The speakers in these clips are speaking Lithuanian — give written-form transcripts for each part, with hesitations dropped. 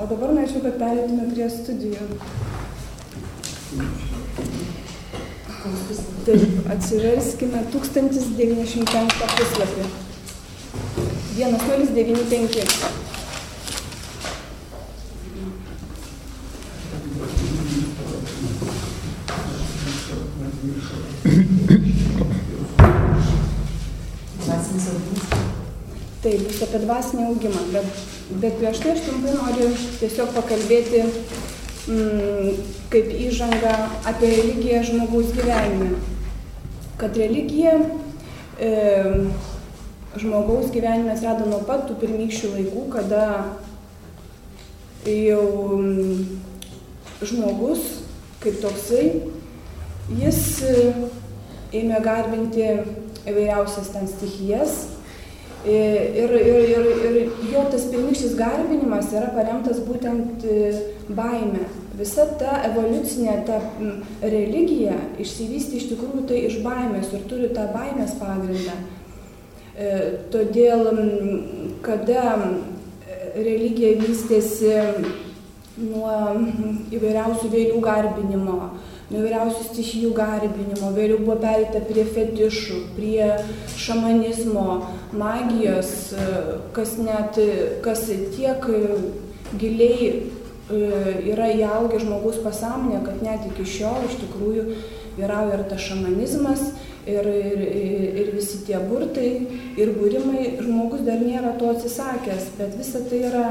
O dabar norėčiau, kad pereitume prie studijų. Taip, atsiverskime 1095 puslapį. 1095. Taip, bus apie dvasinį augimą, bet prieš tai aš trumpai noriu tiesiog pakalbėti kaip įžanga apie religiją žmogaus gyvenime. Kad religija žmogaus gyvenime atsirado nuo pat tų pirmykščių laikų, kada jau žmogus kaip toksai, jis ėmė garbinti įvairiausias ten stichijas. Ir jo tas pirmykštis garbinimas yra paremtas būtent baime. Visa ta evoliucinė ta religija išsivystė iš tikrųjų tai iš baimės ir turi tą baimės pagrindą. Todėl, kada religija vystėsi nuo įvairiausių vėlių garbinimo, nuo įvairiausių stichijų garbinimo, vėliau buvo pereita prie fetišų, prie šamanizmo, magijos, kas tiek giliai yra įaugę žmogaus pasąmonė, kad net iki šiol iš tikrųjų vyrauja ir tas šamanizmas, ir visi tie burtai, ir būrimai. Žmogus dar nėra to atsisakęs, bet visa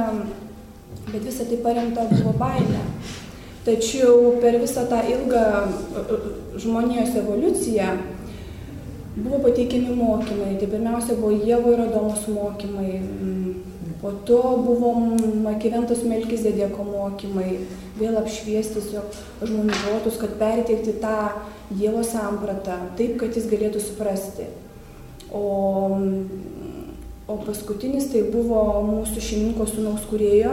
tai paremta buvo baimė. Tačiau per visą tą ilgą žmonijos evoliuciją buvo pateikiami mokymai. Tai pirmiausia buvo Ievo ir Adomos mokymai, po to buvo Makiventos Melkizedeko mokymai, vėl apšviesti žmonių protus, kad perteikti tą Dievo sampratą, taip, kad jis galėtų suprasti. O paskutinis tai buvo mūsų šeimininko sūnaus kūrėjo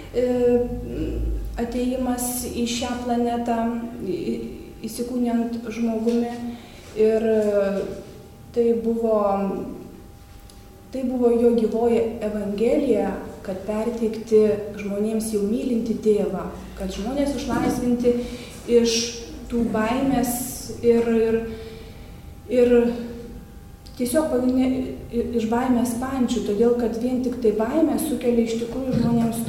atėjimas į šią planetą, įsikūnijant žmogumi. Ir tai buvo jo gyvoji evangelija, kad perteikti žmonėms jau mylinti tėvą, kad žmonės išlaisvinti iš tų baimės ir tiesiog iš baimės pančių, todėl kad vien tik tai baimė sukelia iš tikrųjų žmonėms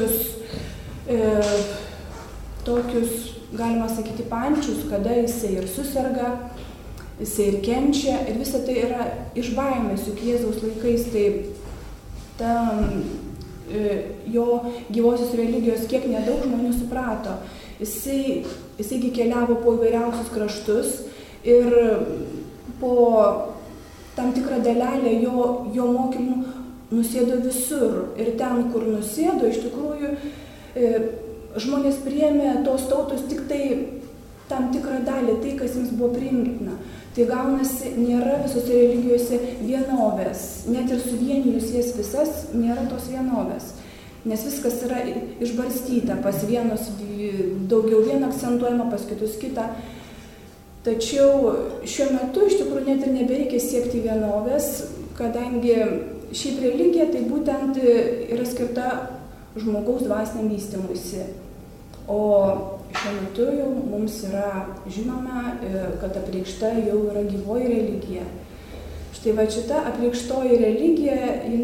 tokius, galima sakyti, pančius, kada jisai ir suserga, jisai ir kenčia, ir visa tai yra iš baimės, juk Jėzaus laikais tai jo gyvosios religijos kiek nedaug žmonių suprato. Jisai keliavo po įvairiausius kraštus ir po tam tikrą dalelę jo mokymų nusėdo visur. Ir ten, kur nusėdo, iš tikrųjų žmonės priėmė tos tautos tik tai tam tikrą dalį, tai, kas jiems buvo priimtina. Tai gaunasi, nėra visose religijose vienovės. Net ir suvienijus jas visas, nėra tos vienovės. Nes viskas yra išbarstyta, pas vienus daugiau vieną akcentuojama, pas kitus kitą. Tačiau šiuo metu iš tikrųjų net ir nebereikia siekti vienovės, kadangi šiaip religija tai būtent yra skirta žmogaus dvasiniam vystymuisi. O šiuo metu jau mums yra žinoma, kad apreikšta jau yra gyvoji religija. Štai va šita apreikštoji religija,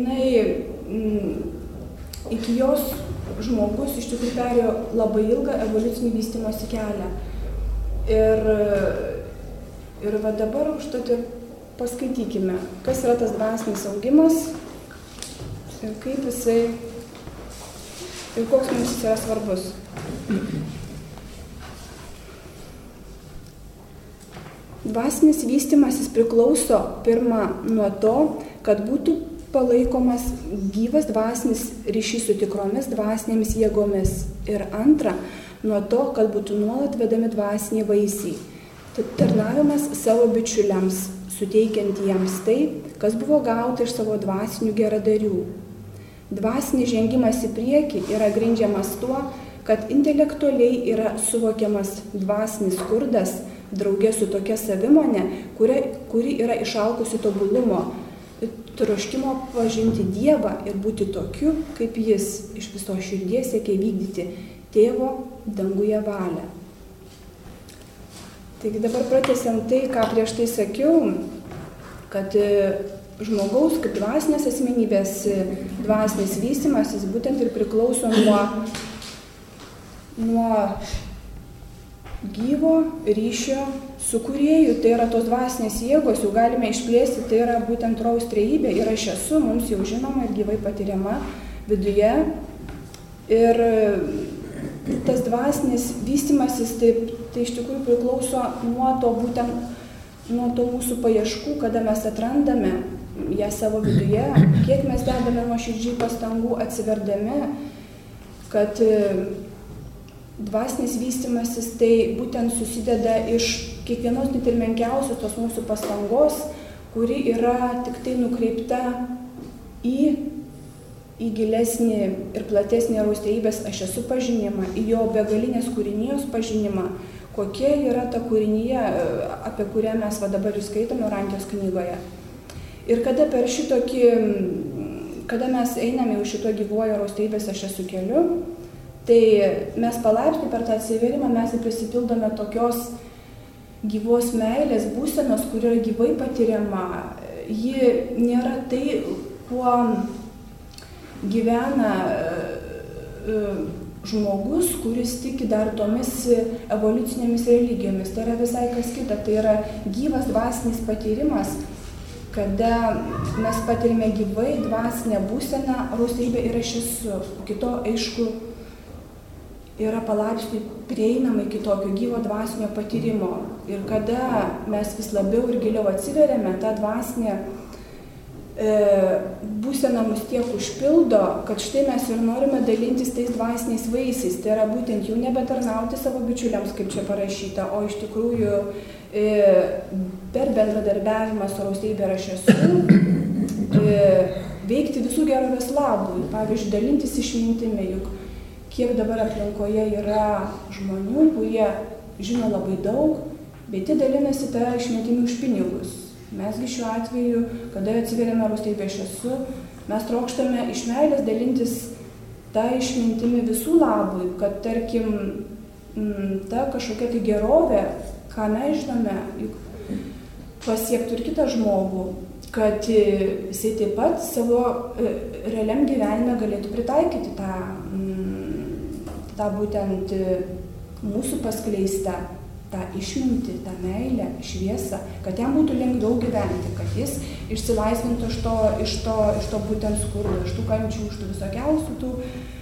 iki jos žmogus iš tikrųjų perėjo labai ilgą evoliucinį vystymosi kelią. Ir va dabar užtat ir paskaitykime, kas yra tas dvasinis augimas ir kaip jisai ir koks mums jis yra svarbus. Dvasinis vystymasis priklauso pirma nuo to, kad būtų palaikomas gyvas dvasinis ryšys su tikromis dvasinėmis jėgomis. Ir antra, nuo to, kad būtų nuolat vedami dvasiniai vaisiai. Tarnavimas savo bičiuliams, suteikiant jiems tai, kas buvo gauta iš savo dvasinių geradarių. Dvasinis žengimas į priekį yra grindžiamas tuo, kad intelektualiai yra suvokiamas dvasinis skurdas, draugė su tokia savimonė, kuri yra išalkusi tobulumo. troškimo pažinti Dievą ir būti tokiu, kaip Jis, iš visos širdies siekia vykdyti Tėvo danguje valią. Taigi dabar pratęsiant tai, ką prieš tai sakiau, kad žmogaus kaip dvasinės asmenybės dvasinis vystymasis būtent ir priklauso nuo gyvo ryšio su Kūrėju. Tai yra tos dvasinės jėgos, jau galime išplėsti, tai yra būtent rojaus trejybė ir aš esu, mums jau žinoma ir gyvai patiriama viduje. Ir tas dvasinis vystymasis tai iš tikrųjų priklauso nuo to mūsų paieškų, kada mes atrandame ją savo viduje, kiek mes dedame nuoširdžiai pastangų atsiverdami, kad dvasinis vystymasis tai būtent susideda iš kiekvienos net ir menkiausios tos mūsų pastangos, kuri yra tik tai nukreipta į gilesnį ir platesnį rojaus trejybės aš esu pažinimą, į jo begalinės kūrinijos pažinimą, kokia yra ta kūrinija, apie kurią mes dabar ir skaitome Orankijos knygoje. Ir kada per šitokį, kada mes einame jau šito gyvojo rojaus trejybės aš esu keliu, tai mes palaipsniui per tą atsiverimą mes prisipildome tokios gyvos meilės būsenos, kuri yra gyvai patiriama. Ji nėra tai, kuo gyvena žmogus, kuris tiki dar tomis evoliucinėmis religijomis. Tai yra visai kas kita, tai yra gyvas dvasinis patyrimas, kada mes patirime gyvai dvasinę būseną, rojaus trejybė ir aš esu. Kito, aišku, yra palaipsniui prieinama iki tokio gyvo dvasinio patyrimo. Ir kada mes vis labiau ir giliau atsiveriame, ta dvasinė būsena mus tiek užpildo, kad štai mes ir norime dalintis tais dvasiniais vaisiais. Tai yra būtent jų nebetarnauti savo bičiuliams, kaip čia parašyta, o iš tikrųjų per bendradarbiavimą su rojaus trejybe ir aš esu veikti visų gerovės labui. Pavyzdžiui, dalintis išmintimi, juk kiek dabar aplinkoje yra žmonių, kurie žino labai daug, bet jie dalinasi tą išmintimi už pinigus. Mesgi šiuo atveju, kada atsiveriame rojaus trejybę aš esu, mes trokštame iš meilės dalintis tą išmintimi visų labui, kad tarkim ta kažkokia tai gerovė, ką mes žinome, juk pasiektų ir kitą žmogų, kad jisai taip pat savo realiam gyvenime galėtų pritaikyti tą būtent mūsų paskleistą tą išmintį, tą meilę, šviesą, kad jam būtų lengviau gyventi, kad jis išsilaisvintų iš to būtent skurdo, iš tų kančių, iš tų visokiausių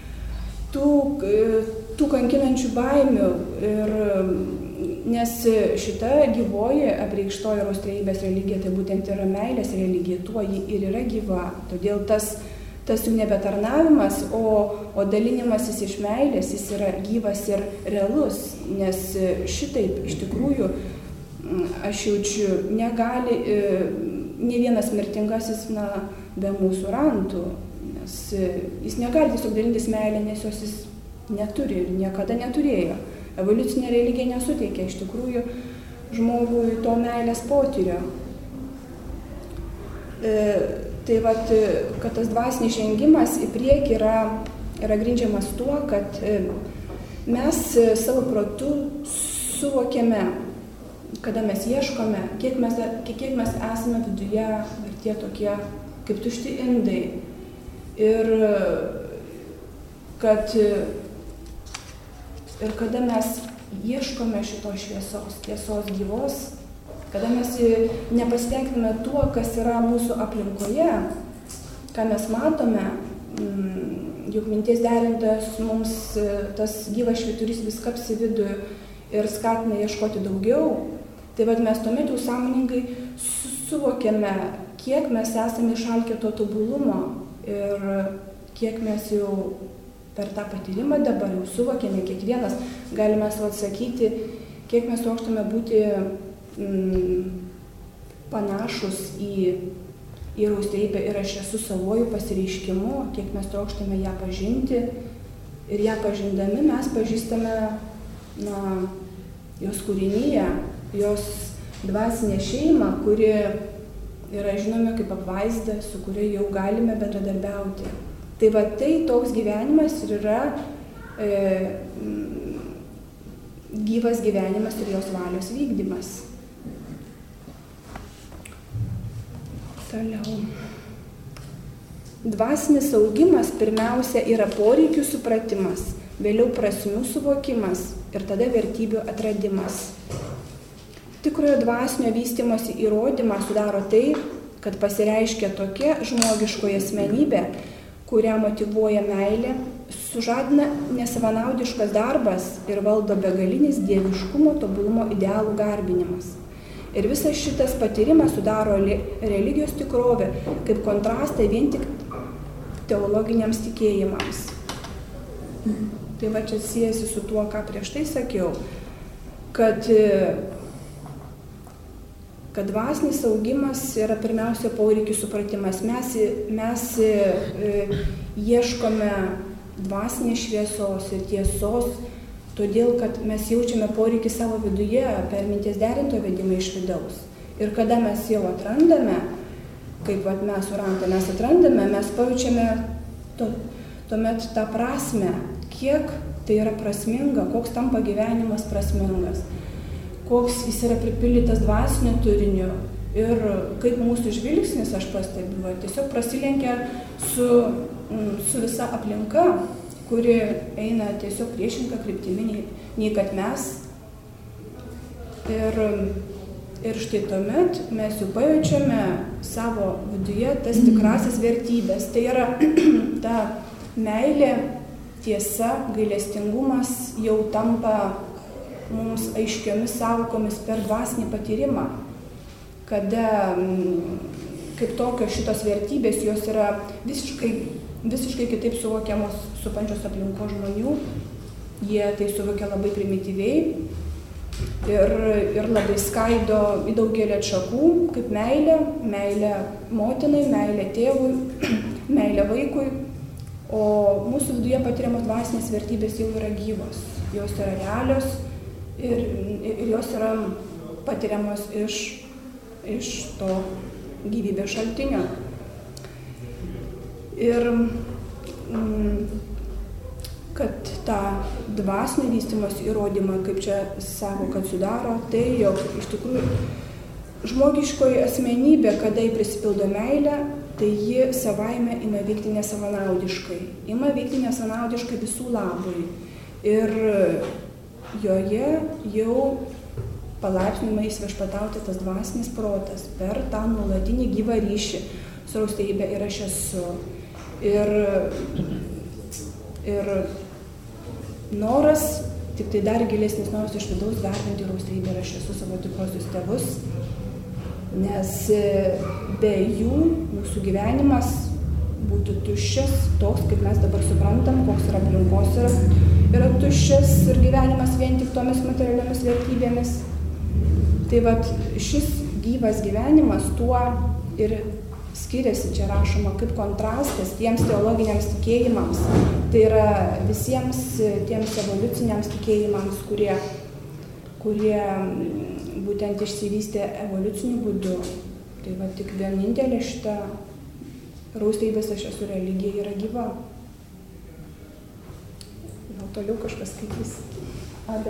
tų kankinančių baimių. Ir nes šita gyvoji apreikštoji rojaus trejybės religija, tai būtent yra meilės religija, tuo ji ir yra gyva. Todėl tas jau nebetarnavimas, o dalinimasis iš meilės, jis yra gyvas ir realus, nes šitaip iš tikrųjų aš jaučiu, negali ne vienas mirtingasis be mūsų rantų, nes jis negali tiesiog dalintis meilę, nes jos jis neturi ir niekada neturėjo. Evoliucinė religija nesuteikia iš tikrųjų žmogui to meilės potyrio. Tai kad tas dvasinis žengimas į priekį yra grindžiamas tuo, kad mes savo protu suvokiame, kada mes ieškome, kiek mes esame viduje ir tie tokie kaip tušti indai. Ir kada mes ieškome šitos šviesos, tiesos gyvos, kada mes nepasitenkiname tuo, kas yra mūsų aplinkoje, ką mes matome, juk minties derintojas mums tas gyvas švyturys vis kapsi vidų ir skatina ieškoti daugiau, tai mes tuomet jau sąmoningai suvokiame, kiek mes esame išalkę to tobulumo ir kiek mes jau per tą patyrimą dabar jau suvokiame, kiekvienas galime atsakyti, kiek mes trokštame būti panašus į rojaus trejybę ir aš esu savuoju pasireiškimu, kiek mes trokštame ją pažinti ir ją pažindami mes pažįstame jos kūriniją, jos dvasinę šeimą, kuri yra žinomi kaip apvaizda, su kuria jau galime bendradarbiauti. Tai va tai toks gyvenimas ir yra gyvas gyvenimas ir jos valios vykdymas. Toliau. Dvasinis augimas pirmiausia yra poreikių supratimas, vėliau prasmių suvokimas ir tada vertybių atradimas. Tikrojo dvasinio vystymosi įrodymą sudaro tai, kad pasireiškia tokia žmogiškoji asmenybė, kurią motyvuoja meilė, sužadina nesavanaudiškas darbas ir valdo begalinis dieviškumo tobulumo idealų garbinimas. Ir visas šitas patyrimas sudaro religijos tikrovę, kaip kontrastą vien tik teologiniams tikėjimams. Tai va čia siejasi su tuo, ką prieš tai sakiau, kad dvasinis augimas yra pirmiausia poreikių supratimas. Mes ieškome dvasinės šviesos ir tiesos, todėl, kad mes jaučiame poreikį savo viduje per minties derinto vedimą iš vidaus. Ir kada mes jau atrandame, kaip mes surantą mes atrandame, mes pajaučiame tuomet tą prasmę, kiek tai yra prasminga, koks tampa gyvenimas prasmingas, koks jis yra pripildytas dvasinio turinio ir kaip mūsų žvilgsnis, aš pastebiu, tiesiog prasilenkia su visa aplinka, kuri eina tiesiog priešinga kryptimi, nei kad mes. Ir štai tuomet mes jau pajaučiame savo viduje tas tikrasis vertybės. Tai yra ta meilė, tiesa, gailestingumas jau tampa mums aiškiomis sąvokomis per dvasinį patyrimą, kada kaip tokios šitos vertybės jos yra visiškai kitaip suvokiamos supančios aplinkos žmonių. Jie tai suvokia labai primityviai ir labai skaido į daugelį atšakų, kaip meilė motinai, meilė tėvui, meilė vaikui. O mūsų viduje patiriamos dvasinės vertybės jau yra gyvos, jos yra realios ir jos yra patiriamos iš to gyvybės šaltinio. Ir kad tą dvasinį vystymosi įrodymą, kaip čia sako, kad sudaro, tai jog iš tikrųjų žmogiškoji asmenybė, kada jį prisipildo meilę, tai ji savaime ima veikti nesavanaudiškai. Ima veikti nesavanaudiškai visų labui. Ir joje jau palaipsniui įsviešpatauti tas dvasinis protas per tą nuolatinį gyvą ryšį su raustybe ir aš esu. Ir noras, tik tai dar gilesnis noras iš vidaus garbinti raustrybę ir aš esu savo tikrosius tėvus, nes be jų mūsų gyvenimas būtų tuščias, toks, kaip mes dabar suprantam, koks yra aplinkos yra tuščias ir gyvenimas vien tik tomis materialiomis vertybėmis. Tai vat šis gyvas gyvenimas tuo ir skiriasi, čia rašoma, kaip kontrastas tiems teologiniams tikėjimams, tai yra visiems tiems evoliuciniams tikėjimams, kurie būtent išsivystė evoliuciniu būdu. Tai va tik vienintelė šita raustybės aš esu religija yra gyva. Gal toliau kažkas skaitys. Ada.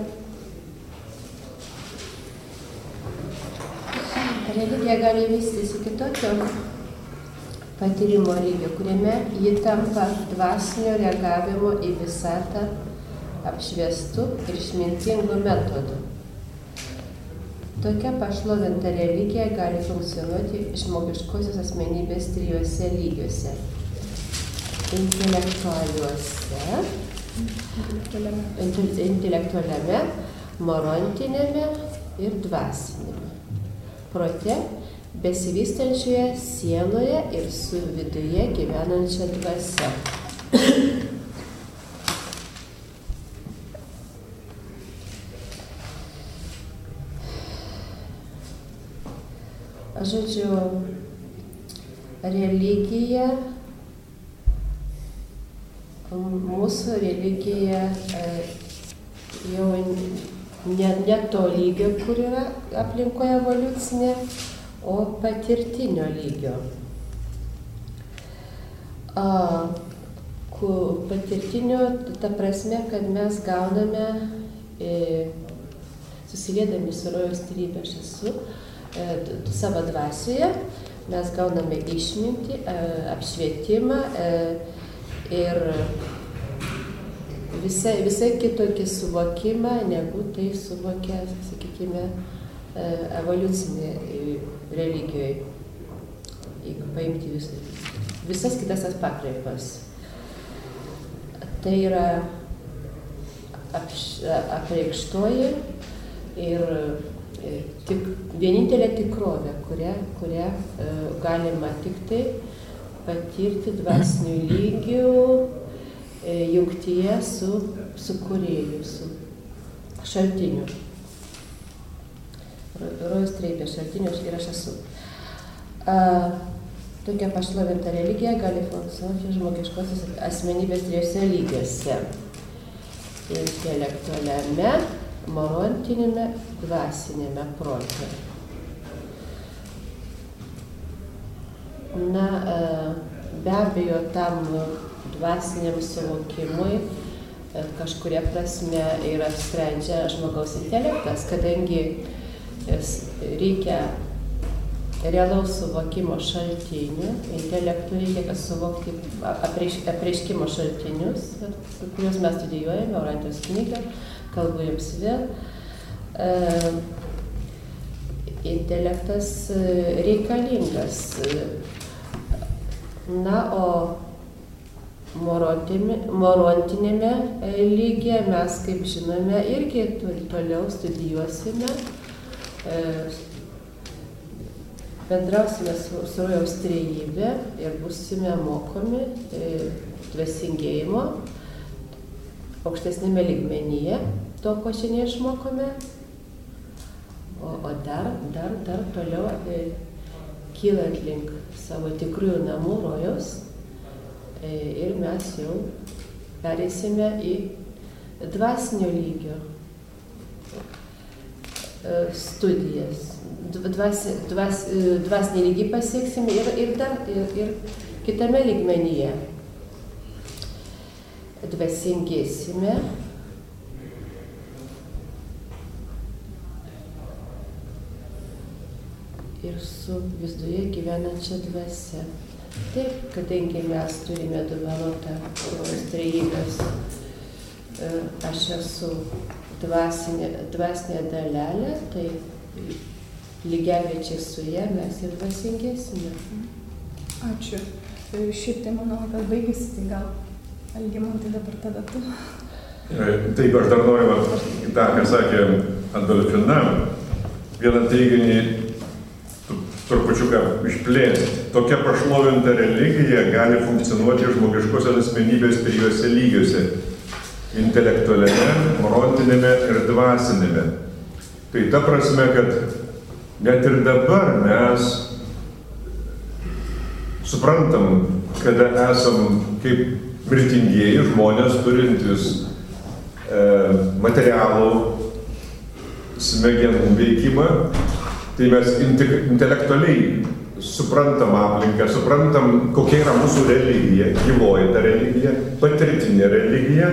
Religija gali vystytis iki tokio patyrimo lygio, kuriame ji tampa dvasinio reagavimo į visatą apšviestų ir išmintingų metodų. Tokia pašlovinta religija gali funkcionuoti žmogiškosios asmenybės trijuose lygiuose: intelektualiame, morontinėme ir dvasinėme, prote, besivystančioje sieloje ir su viduje gyvenančia dvasia. Žodžiu, religija, mūsų religija jau ne to lygio, kur yra aplinkoje evoliucinė, o patirtinio lygio. Patirtinio, ta prasme, kad mes gauname, susiliedami su rojaus trejybe aš esu, savo dvasioje, mes gauname išmintį, apšvietimą ir visai kitokį suvokimą, negu tai suvokia, sakykime, evoliucinė religijoje. Jeigu paimti visas kitas pakraipas. Tai yra apreikštoji ir tik vienintelė tikrovė, kurią galima tik tai patirti dvasinių lygių jungtyje su kūrėju, su šaltiniu. Rojaus trejybės šaltiniu ir aš esu. Tokia pašlovinta religija gali funkcionuoti žmogiškosios asmenybės trijose lygiuose: intelektualiame, morontiniame, dvasinėme prote. Na, be abejo, tam dvasiniam suvokimui kažkuria prasme yra sprendžia žmogaus intelektas, kadangi reikia realaus suvokimo šaltinių, intelektui reikia suvokti apreiškimo šaltinius, kuriuos mes studijuojame, Orantijos knygą, kalbu jums vėl. Intelektas reikalingas. Na, o morontinėme lygyje mes, kaip žinome, irgi toliau studijuosime, bendrausime su rojaus trejybe ir būsime mokomi dvasingėjimo aukštesnėme lygmenyje, to, ko šiandien išmokome, o dar toliau kylant link savo tikrųjų namų rojaus ir mes jau pereisime į dvasinio lygio studijas. Dvasinį lygį pasieksime ir kitame lygmenyje. Dvasingėsime ir su viduje gyvenančia dvasia. Taip, kadangi mes turime dovanotą rojaus trejybės, aš esu dvasinė dalelė, tai lygiagrečiai su ja mes ir dvasingėsime. Ačiū. Šiaip tai manau, kad baigėsi, tai gal Algimantai dabar tada tu. Taip, aš dar noriu tą, ką sakė Adolfina, vieną teiginį trupučiuką išplėsti. Tokia pašlovinta religija gali funkcionuoti žmogiškosios asmenybės trijose lygiuose: intelektualiame, morontinėme ir dvasinėme. Tai ta prasme, kad net ir dabar mes suprantam, kada esam kaip mirtingieji žmonės turintis materialų smegenų veikimą, tai mes intelektualiai suprantam aplinką, suprantam, kokia yra mūsų religija, gyvoji ta religija, patirtinė religija,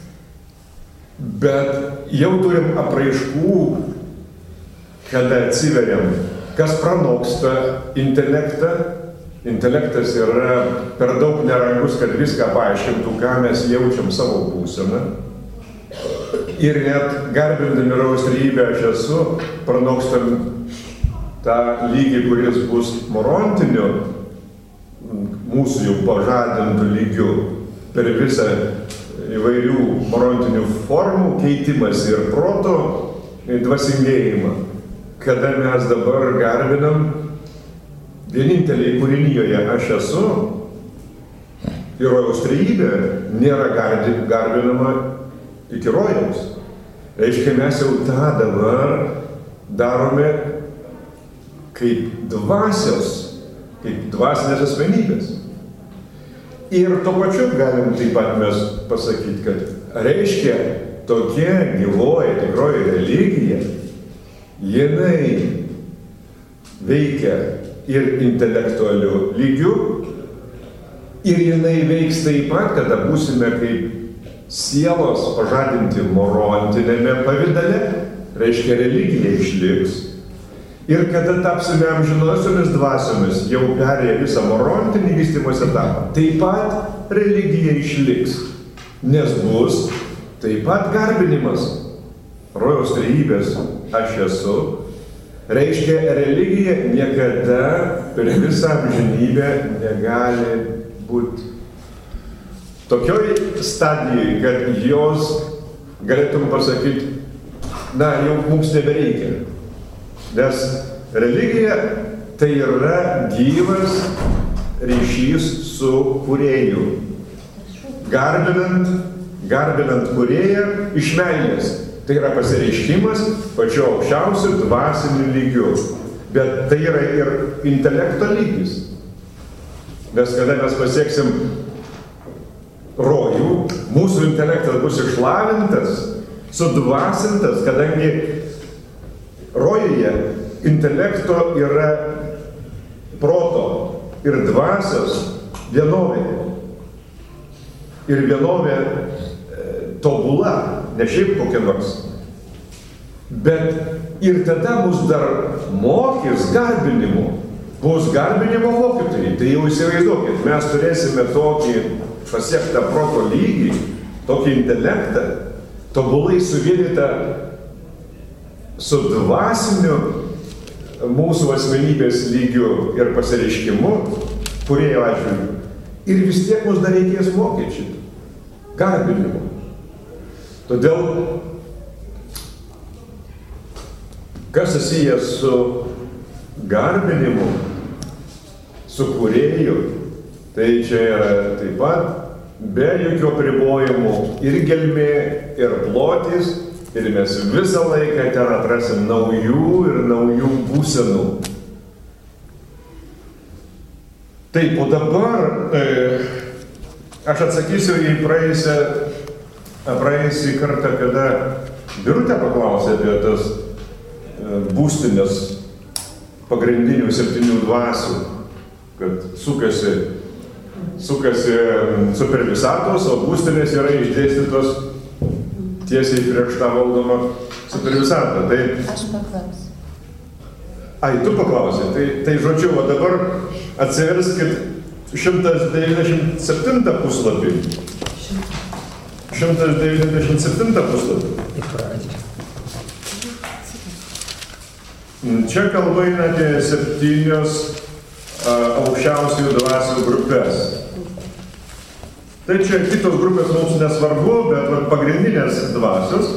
bet jau turim apraiškų, kada atsiveriam, kas pranoksta intelektą. Intelektas yra per daug nerangus, kad viską paaiškintų, ką mes jaučiam savo būseną. Ir net garbindami rojaus trejybę aš esu, pranokstam tą lygį, kuris bus morontiniu, mūsų jau pažadintų lygių, per visą įvairių morontinių formų keitimas ir proto dvasingėjimą. Kada mes dabar garbinam, vieninteliai kūrinyjoje aš esu, ir rojaus trejybė nėra garbinama iki rojaus. Reiškia, mes jau tą dabar darome kaip dvasios, kaip dvasinės asmenybės. Ir tuo pačiu galim taip pat mes pasakyti, kad reiškia, tokia gyvoji, tikroji religija, jinai veikia ir intelektualiu lygiu, ir jinai veiks taip pat, kada būsime kaip sielos pažadinti morontinėme pavidale, reiškia religija išliks. Ir kada tapsime amžinosiomis dvasiomis, jau perėję visą morontinį vystymosi etapą, taip pat religija išliks, nes bus taip pat garbinimas. Rojaus trejybės aš esu, reiškia religija niekada per visą amžinybę negali būti tokioj stadijai, kad jos galėtum pasakyti, na, jau mums nebereikia. Nes religija tai yra gyvas ryšys su kūrėju. Garbinant kūrėją iš meilės. Tai yra pasireiškimas pačiu aukščiausiu dvasiniu lygiu. Bet tai yra ir intelekto lygis. Nes kada mes pasieksim rojų, mūsų intelektas bus išlavintas, sudvasintas, kadangi rojuje intelekto yra proto ir dvasios vienovė. Ir vienovė tobula, ne šiaip kokia nors. Bet ir tada mus dar mokys garbinimo. Bus garbinimo mokytojai. Tai jau įsivaizduokit, mes turėsime tokį pasiektą proto lygį, tokį intelektą, tobulai suvienytą su dvasiniu mūsų asmenybės lygiu ir pasireiškimu, kūrėjo atžvilgiu. Ir vis tiek mums dar reikės mokyti šitą garbinimo. Todėl, kas susijęs su garbinimu, su kūrėju, tai čia yra taip pat be jokių apribojimų ir gelmė, ir plotis, ir mes visą laiką ten atrasim naujų ir naujų būsenų. Taip, o dabar aš atsakysiu į praėjusį kartą, kada Birutė paklausė apie tas būstinės pagrindinių 7 dvasių, kad sukasi supervisatos, o būstinės yra išdėstytos tiesiai prieš tą valdomą supervisatą. Tai... Aš paklausiu. Ai, tu paklausai. Tai žodžiu, o dabar atsiverskit 197 puslapį. 197 puslapį. Čia kalba eina apie 7 aukščiausiųjų dvasių grupės. Tai čia kitos grupės mums nesvarbu, bet pagrindinės dvasios.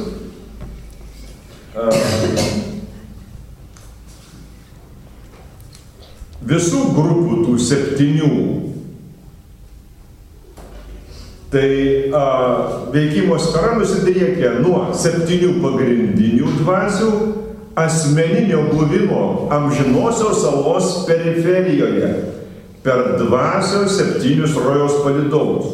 Visų grupių tų 7 tai veikimo sfera nusidriekia nuo 7 pagrindinių dvasių asmeninio buvimo amžinosios salos periferijoje per dvasios 7 rojaus palydovus.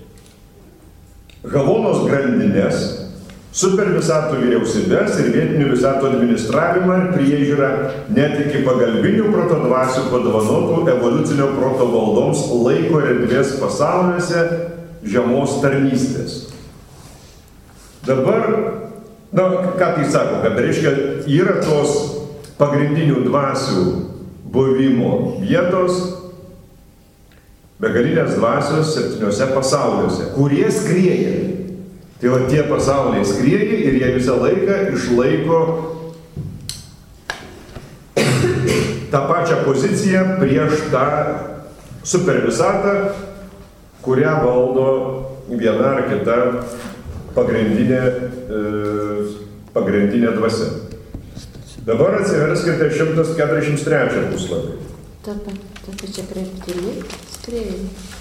Havonos grandinės, supervisatų vyriausybės ir vietinių visatų administravimą ir priežiūrą net iki pagalbinių protodvasių padovanotų evoliucinio proto valdoms laiko ir erdvės pasauliuose žemos tarnystės. Dabar, ką tai sako, kad reiškia, yra tos pagrindinių dvasių buvimo vietos, begalinės dvasios 7 pasauliuose, kurie skrieja. Tai va tie pasauliai skrieja ir jie visą laiką išlaiko tą pačią poziciją prieš tą supervisatą, kurią valdo viena ar kita pagrindinė dvasia. Dabar atsiverskite 143 puslapį. Ta pačia kryptimi skrieja.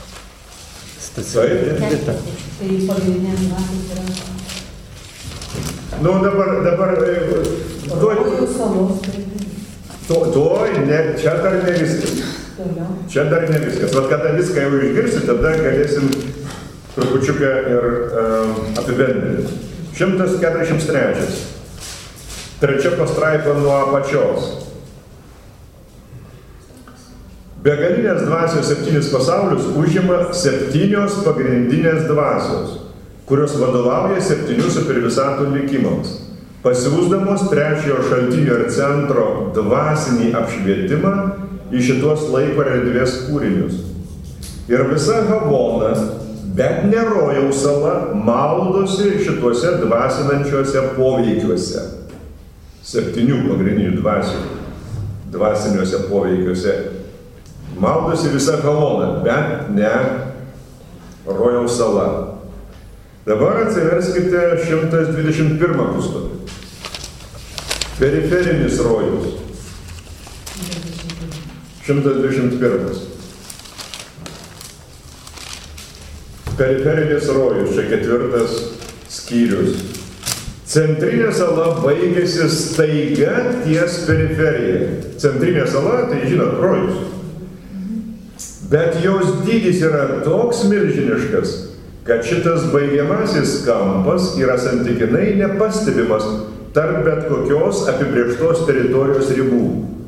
Taip. Tai pagrindinė dvasia yra. Nu, dabar Rojų salos. čia dar ne viskas. Čia dar ne viskas. Vat kada viską jau išgirsi, tada galėsim trupučiuką ir apibendrinti. 143. 3 pastraipa nuo apačios. Begalinės dvasios 7 pasaulius užima 7 pagrindinės dvasios, kurios vadovauja 7 supervisatų likimams, pasiūsdamos 3 šaltinio ir centro dvasinį apšvietimą į šitos laiko ir erdvės kūrinius. Ir visa Havona, bet ne rojaus sala, maldosi šituose dvasinančiuose poveikiuose. 7 pagrindinių dvasiniuose poveikiuose. Maldosi visa Havona, bet ne rojaus sala. Dabar atsiverskite 121 puslapį. Periferinis rojus. 121. Periferinis rojus, čia 4 skyrius. Centrinė sala baigėsi staiga ties periferija. Centrinė sala, tai žinot, rojus. Bet jos dydis yra toks milžiniškas, kad šitas baigiamasis kampas yra santykinai nepastebimas tarp bet kokios apibrėžtos teritorijos ribų.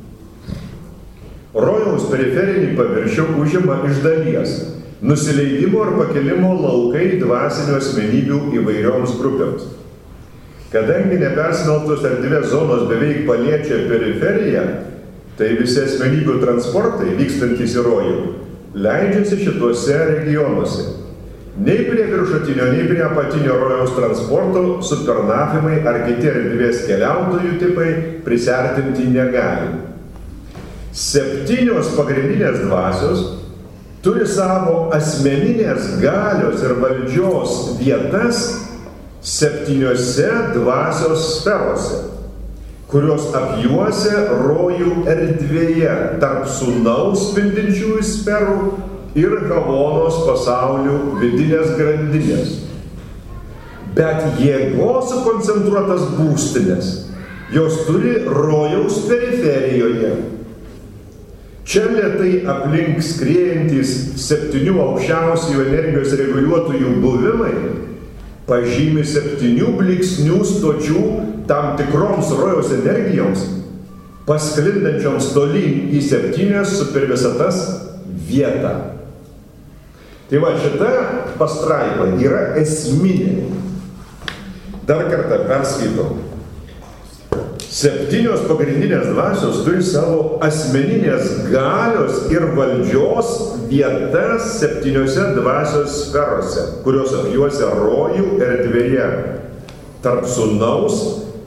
Rojaus periferinį paviršių užima iš dalies nusileidimo ar pakelimo laukai dvasinių asmenybių įvairioms grupėms. Kadangi nepersmeltos erdvės zonos beveik paliečia periferiją, tai visi asmenybių transportai vykstantys į rojų leidžiasi šituose regionuose. Nei prie viršutinio, nei prie apatinio rojaus transporto supernafimai ar kiti erdvės keliautojų tipai prisiartinti negali. 7 pagrindinės dvasios turi savo asmeninės galios ir valdžios vietas 7 dvasios sferose, kurios apjuosia rojų erdvėje tarp sūnaus spindinčiųjų sferų ir Havonos pasaulių vidinės grandinės. Bet jėgos sukoncentruotas būstinės jos turi rojaus periferijoje. Čia lėtai aplink skriejantys 7 aukščiausių energijos reguliuotojų buvimai pažymi 7 blyksnių stočių tam tikroms rojaus energijoms, pasklindančioms tolyn į 7 supervisatas vietą. Tai va, šita pastraipa yra esminė. Dar kartą perskaitau. 7 pagrindinės dvasios turi savo asmeninės galios ir valdžios vietas 7 dvasios sferose, kurios apjuosia rojų erdvėje tarp sūnaus,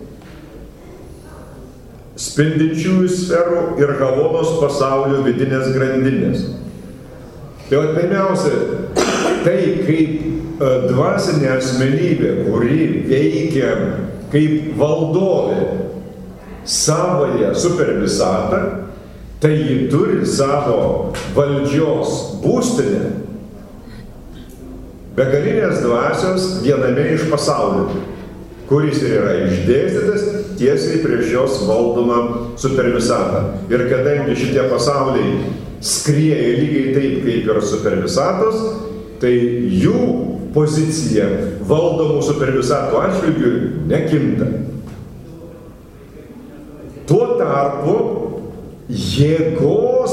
spindinčiųjų sferų ir Havonos pasaulio vidinės grandinės. Tai pirmiausia, tai kaip dvasinė asmenybė, kuri veikia kaip valdovė savąją supervisatą, tai ji turi savo valdžios būstinę begalinės dvasios viename iš pasaulių, kuris ir yra išdėstytas tiesiai prieš jos valdomą supervisatą. Ir kadangi šitie pasauliai skrieja lygiai taip, kaip ir supervisatos, tai jų pozicija valdomų supervisatų atžvilgių nekinta. Tuo tarpu jėgos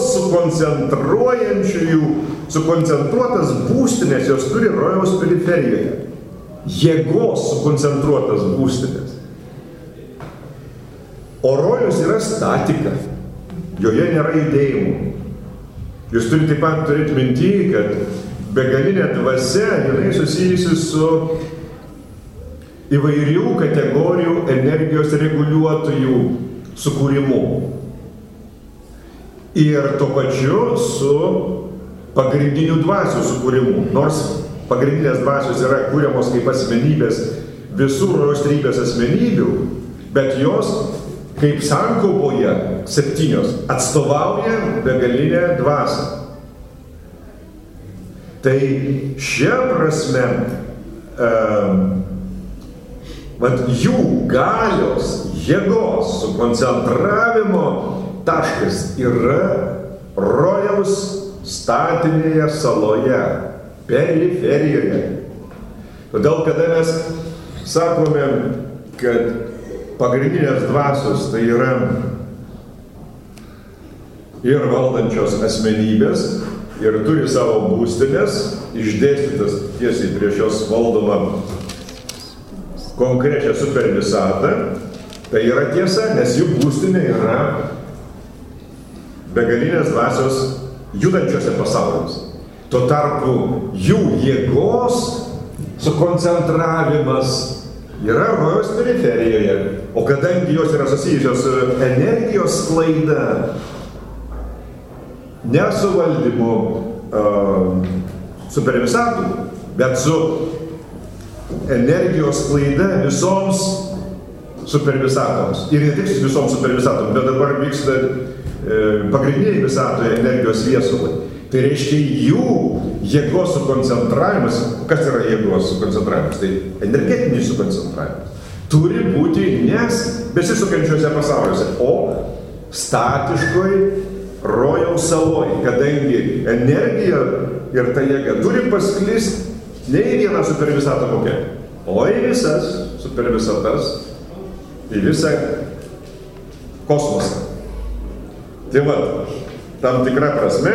sukoncentruotas būstinės jos turi rojaus periferijoje. Jėgos sukoncentruotas būstinės. O rojus yra statika. Joje nėra judėjimų. Jūs turite taip pat turėti minty, kad begalinė dvasia jinai susijusi su įvairių kategorijų energijos reguliuotojų sukūrimu. Ir tuo pačiu su pagrindinių dvasių sukūrimu. Nors pagrindinės dvasios yra kūriamos kaip asmenybės visų rojaus trybės asmenybių, bet jos kaip sankaupoje 7 atstovauja begalinę dvasią. Tai šia prasme jų galios, jėgos sukoncentravimo taškas yra rojaus statinėje saloje, periferijoje. Todėl, kada mes sakome, kad pagrindinės dvasios tai yra ir valdančios asmenybės ir turi savo būstinės, išdėstytas tiesiai prieš jos valdomą konkrečią supervisatą. Tai yra tiesa, nes jų būstinė yra begalinės dvasios judančiose pasauliuose. Tuo tarpu jų jėgos sukoncentravimas yra rojaus periferijoje, o kadangi jos yra susijusios su energijos sklaida, ne su valdymu supervisatų, bet su energijos sklaida visoms supervisatoms. Ir ne tik visoms supervisatoms, bet dabar vyksta pagrindiniai visatoje energijos viesulai. Tai reiškia jų jėgos sukoncentravimas. Kas yra jėgos sukoncentravimas? Tai energetinis sukoncentravimas. Turi būti nes besisukančiuose pasauliuose, o statiškoj rojaus saloj, kadangi energija ir ta jėga turi pasklisti ne į vieną supervisatą kokią, o į visas supervisatas, į visą kosmosą. Tai va, tam tikra prasme,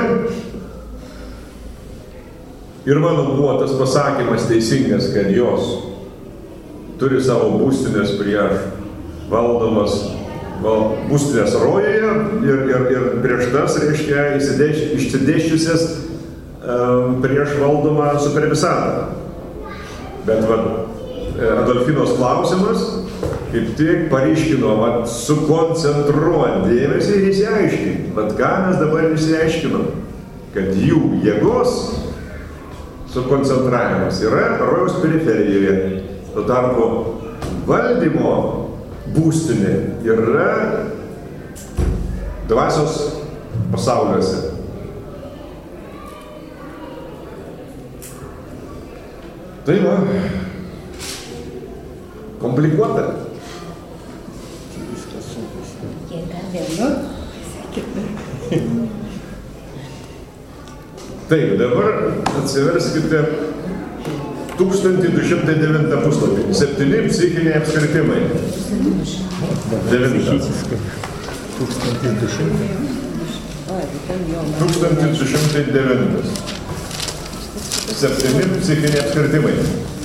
ir mano buvo tas pasakymas teisingas, kad jos turi savo būstinės prieš valdomas būstinės rojuje ir prieš tas, reiškia, išsidėščiusias prieš valdomą supervisatą. Bet va, Adolfinos klausimas kaip tik paryškino, sukoncentruoti dėmesį ir įsiaiškinti. Bet ką mes dabar įsiaiškinom? Kad jų jėgos sukoncentravimas yra rojaus periferijoje. Tuo tarpu valdymo būstinė yra dvasios pasauliuose. Tai va, komplikuota. Taip, dabar atsiverskite 1209 puslapį. 7 psichiniai apskritimai. 9. 1209. 7 psichiniai apskritimai.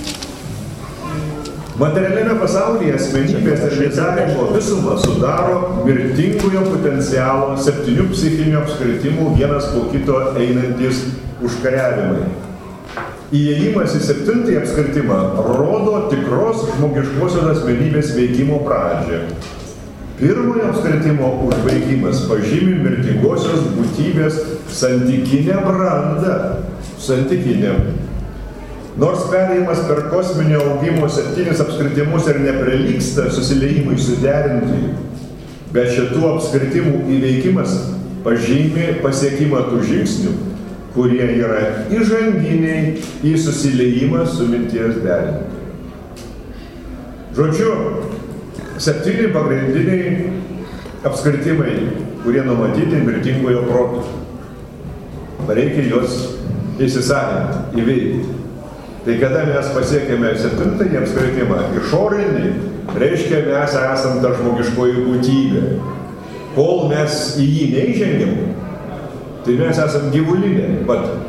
Materialiame pasaulyje asmenybės realizavimo visumą sudaro mirtingojo potencialo 7 psichinių apskritimų vienas po kito einantis užkariavimai. Įėjimas į 7 apskritimą rodo tikros žmogiškosios asmenybės veikimo pradžią. Pirmojo apskritimo užbaigimas pažymi mirtingosios būtybės santykinę brandą. Santykinę. Nors perėjimas per kosminio augimo 7 apskritimus ir neprilygsta susiliejimui suderinti, bet šitų apskritimų įveikimas pažymi pasiekimą tų žingsnių, kurie yra įžanginiai į susiliejimą su minties derinti. Žodžiu, 7 pagrindiniai apskritimai, kurie numatyti mirtingojo proto. Reikia juos įsisavinti, įveikti. Tai kada mes pasiekėme 7 apskritimą, išorinį, reiškia mes esam ta žmogiškoji būtybė. Kol mes į jį neįžengėm, tai mes esam gyvulinė.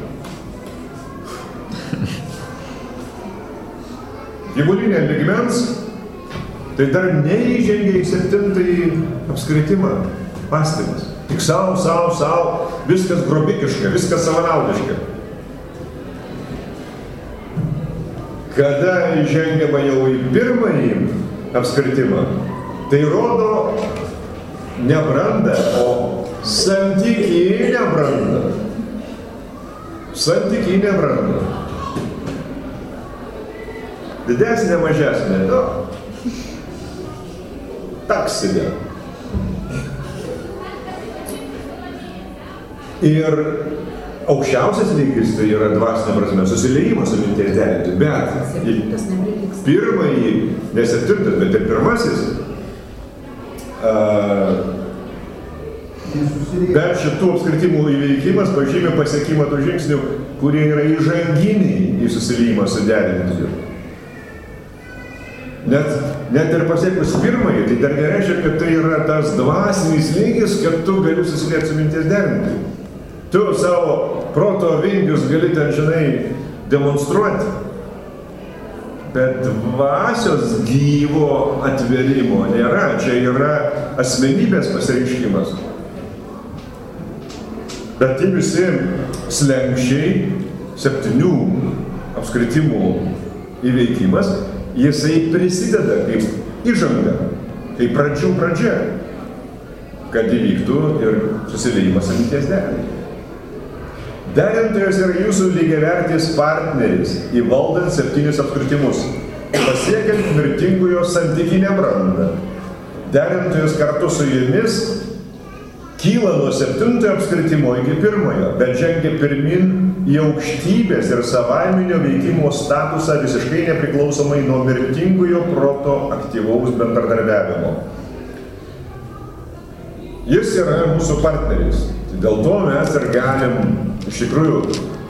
Gyvulinė lygmens, tai dar neįžengė į 7 apskritimą mąstymas. Tik savo, viskas grobikiška, viskas savanaudiška. Kada įžengiama jau į 1 apskritimą, tai rodo ne brandą, o santykinę brandą. Santykinę brandą. Didesnė, mažesnė, taksinė. Ir aukščiausias lygis tai yra dvasinė prasme, susiliejimas su minties derinti, bet 1, ne 7, bet ir 1, bet šitų apskritimų įveikimas pažymė pasiekimą tų žingsnių, kurie yra įžanginiai į susiliejimą su derinti. Net ir pasiekus pirmąjį, tai dar nereiškia, kad tai yra tas dvasinis lygis, kad tu gali susilieti su minties derintojui. Tu savo proto vingius gali ten, žinai, demonstruoti. Bet dvasios gyvo atvėrimo nėra. Čia yra asmenybės pasireiškimas. Bet tie visi slenkščiai, 7 apskritimų įveikimas, jisai prisideda kaip įžanga, kaip pradžia, kad įvyktų ir susiliejimas minties derintojui. Derintojas yra jūsų lygiavertis partneris, įvaldant 7 apskritimus, pasiekiant mirtingojo santykinę brandą. Derintojas kartu su jumis kyla nuo 7 apskritimo iki 1, bet žengia pirmin į aukštybės ir savaiminio veikimo statusą visiškai nepriklausomai nuo mirtingojo proto aktyvaus bendradarbiavimo. Jis yra mūsų partneris. Tai dėl to mes ir galim iš tikrųjų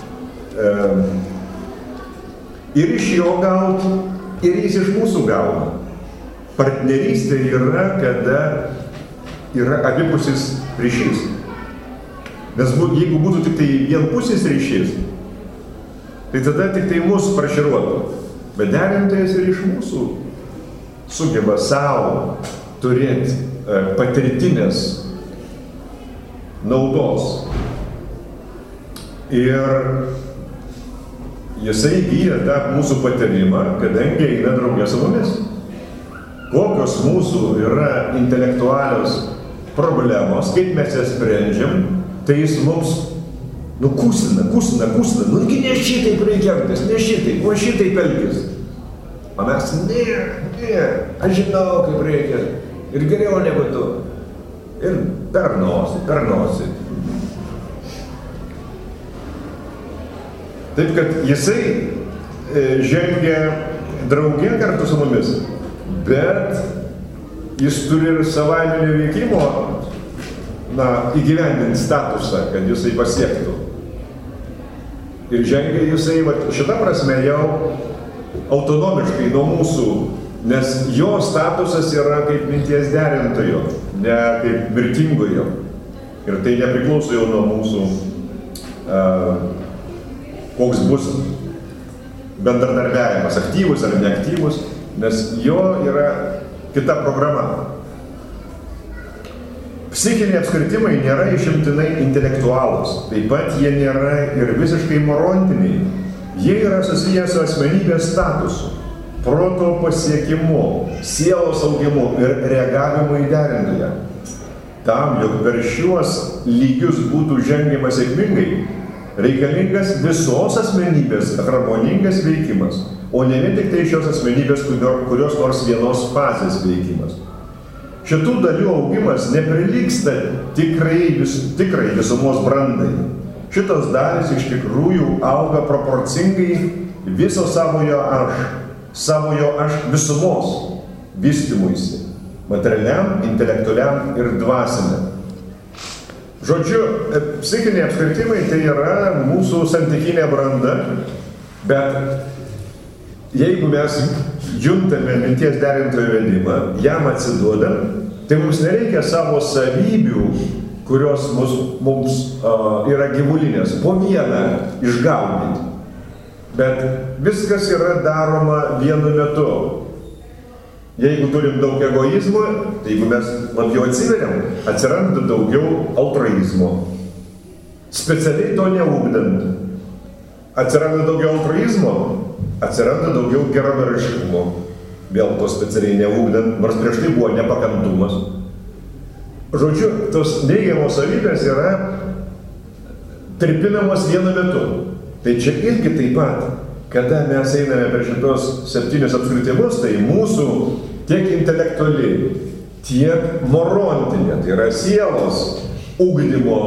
ir iš jo gauti, ir jis iš mūsų gauna. Partnerystė yra, kada yra abipusis ryšys. Nes jeigu būtų tik tai vienpusis ryšys, tai tada tik tai mus praširuotų. Bet derintojas ir iš mūsų sugeba savo turėti patirtinės naudos. Ir jisai įgyja tą mūsų patyrimą, kadangi eina draugė su mumis. Kokios mūsų yra intelektualios problemos, kaip mes jas sprendžiam, tai jis mums kūsina, nugi ne šitaip reikia elgtis, ne šitaip, o šitaip elgtis. O mes, ne, aš žinau, kaip reikia, ir geriau negu tu. Ir per nosį. Taip, kad jisai žengia draugė kartu su mumis, bet jis turi ir savaiminio veikimo įgyvendinti statusą, kad jisai pasiektų. Ir žengia jisai šitą prasme jau autonomiškai nuo mūsų, nes jo statusas yra kaip minties derintojo, ne kaip mirtingojo. Ir tai nepriklauso jau nuo mūsų, koks bus bendradarbiavimas, aktyvus ar neaktyvus, nes jo yra kita programa. Psichiniai apskritimai nėra išimtinai intelektualūs, taip pat jie nėra ir visiškai morontiniai. Jie yra susiję su asmenybės statusu, proto pasiekimu, sielos augimu ir reagavimu į derintoją. Tam, jog per šiuos lygius būtų žengiama sėkmingai, reikalingas visos asmenybės harmoningas veikimas, o ne vien tik tai šios asmenybės kurios nors vienos fazės veikimas. Šitų dalių augimas neprilygsta tikrai visumos brandai. Šitos dalys iš tikrųjų auga proporcingai viso savojo aš visumos vystymuisi, materialiam, intelektualiam ir dvasiniam. Žodžiu, psichiniai apskritimai tai yra mūsų santykinė branda, bet jeigu mes juntame minties derintojo vedimą, jam atsiduodam, tai mums nereikia savo savybių, kurios mums yra gyvulinės, po vieną išgaudyti. Bet viskas yra daroma vienu metu. Jeigu turim daug egoizmo, tai jeigu mes labiau atsiveriam, atsiranda daugiau altruizmo. Specialiai to neugdant. Atsiranda daugiau altruizmo, atsiranda daugiau geradariškumo. Vėl to specialiai neugdant, nors prieš tai buvo nepakantumas. Žodžiu, tos neigiamos savybės yra tirpinamos vienu metu. Tai čia irgi taip pat, kada mes einame per šitos 7 apskritimus, tai mūsų tiek intelektuali, tiek morontinė, tai yra sielos ugdymo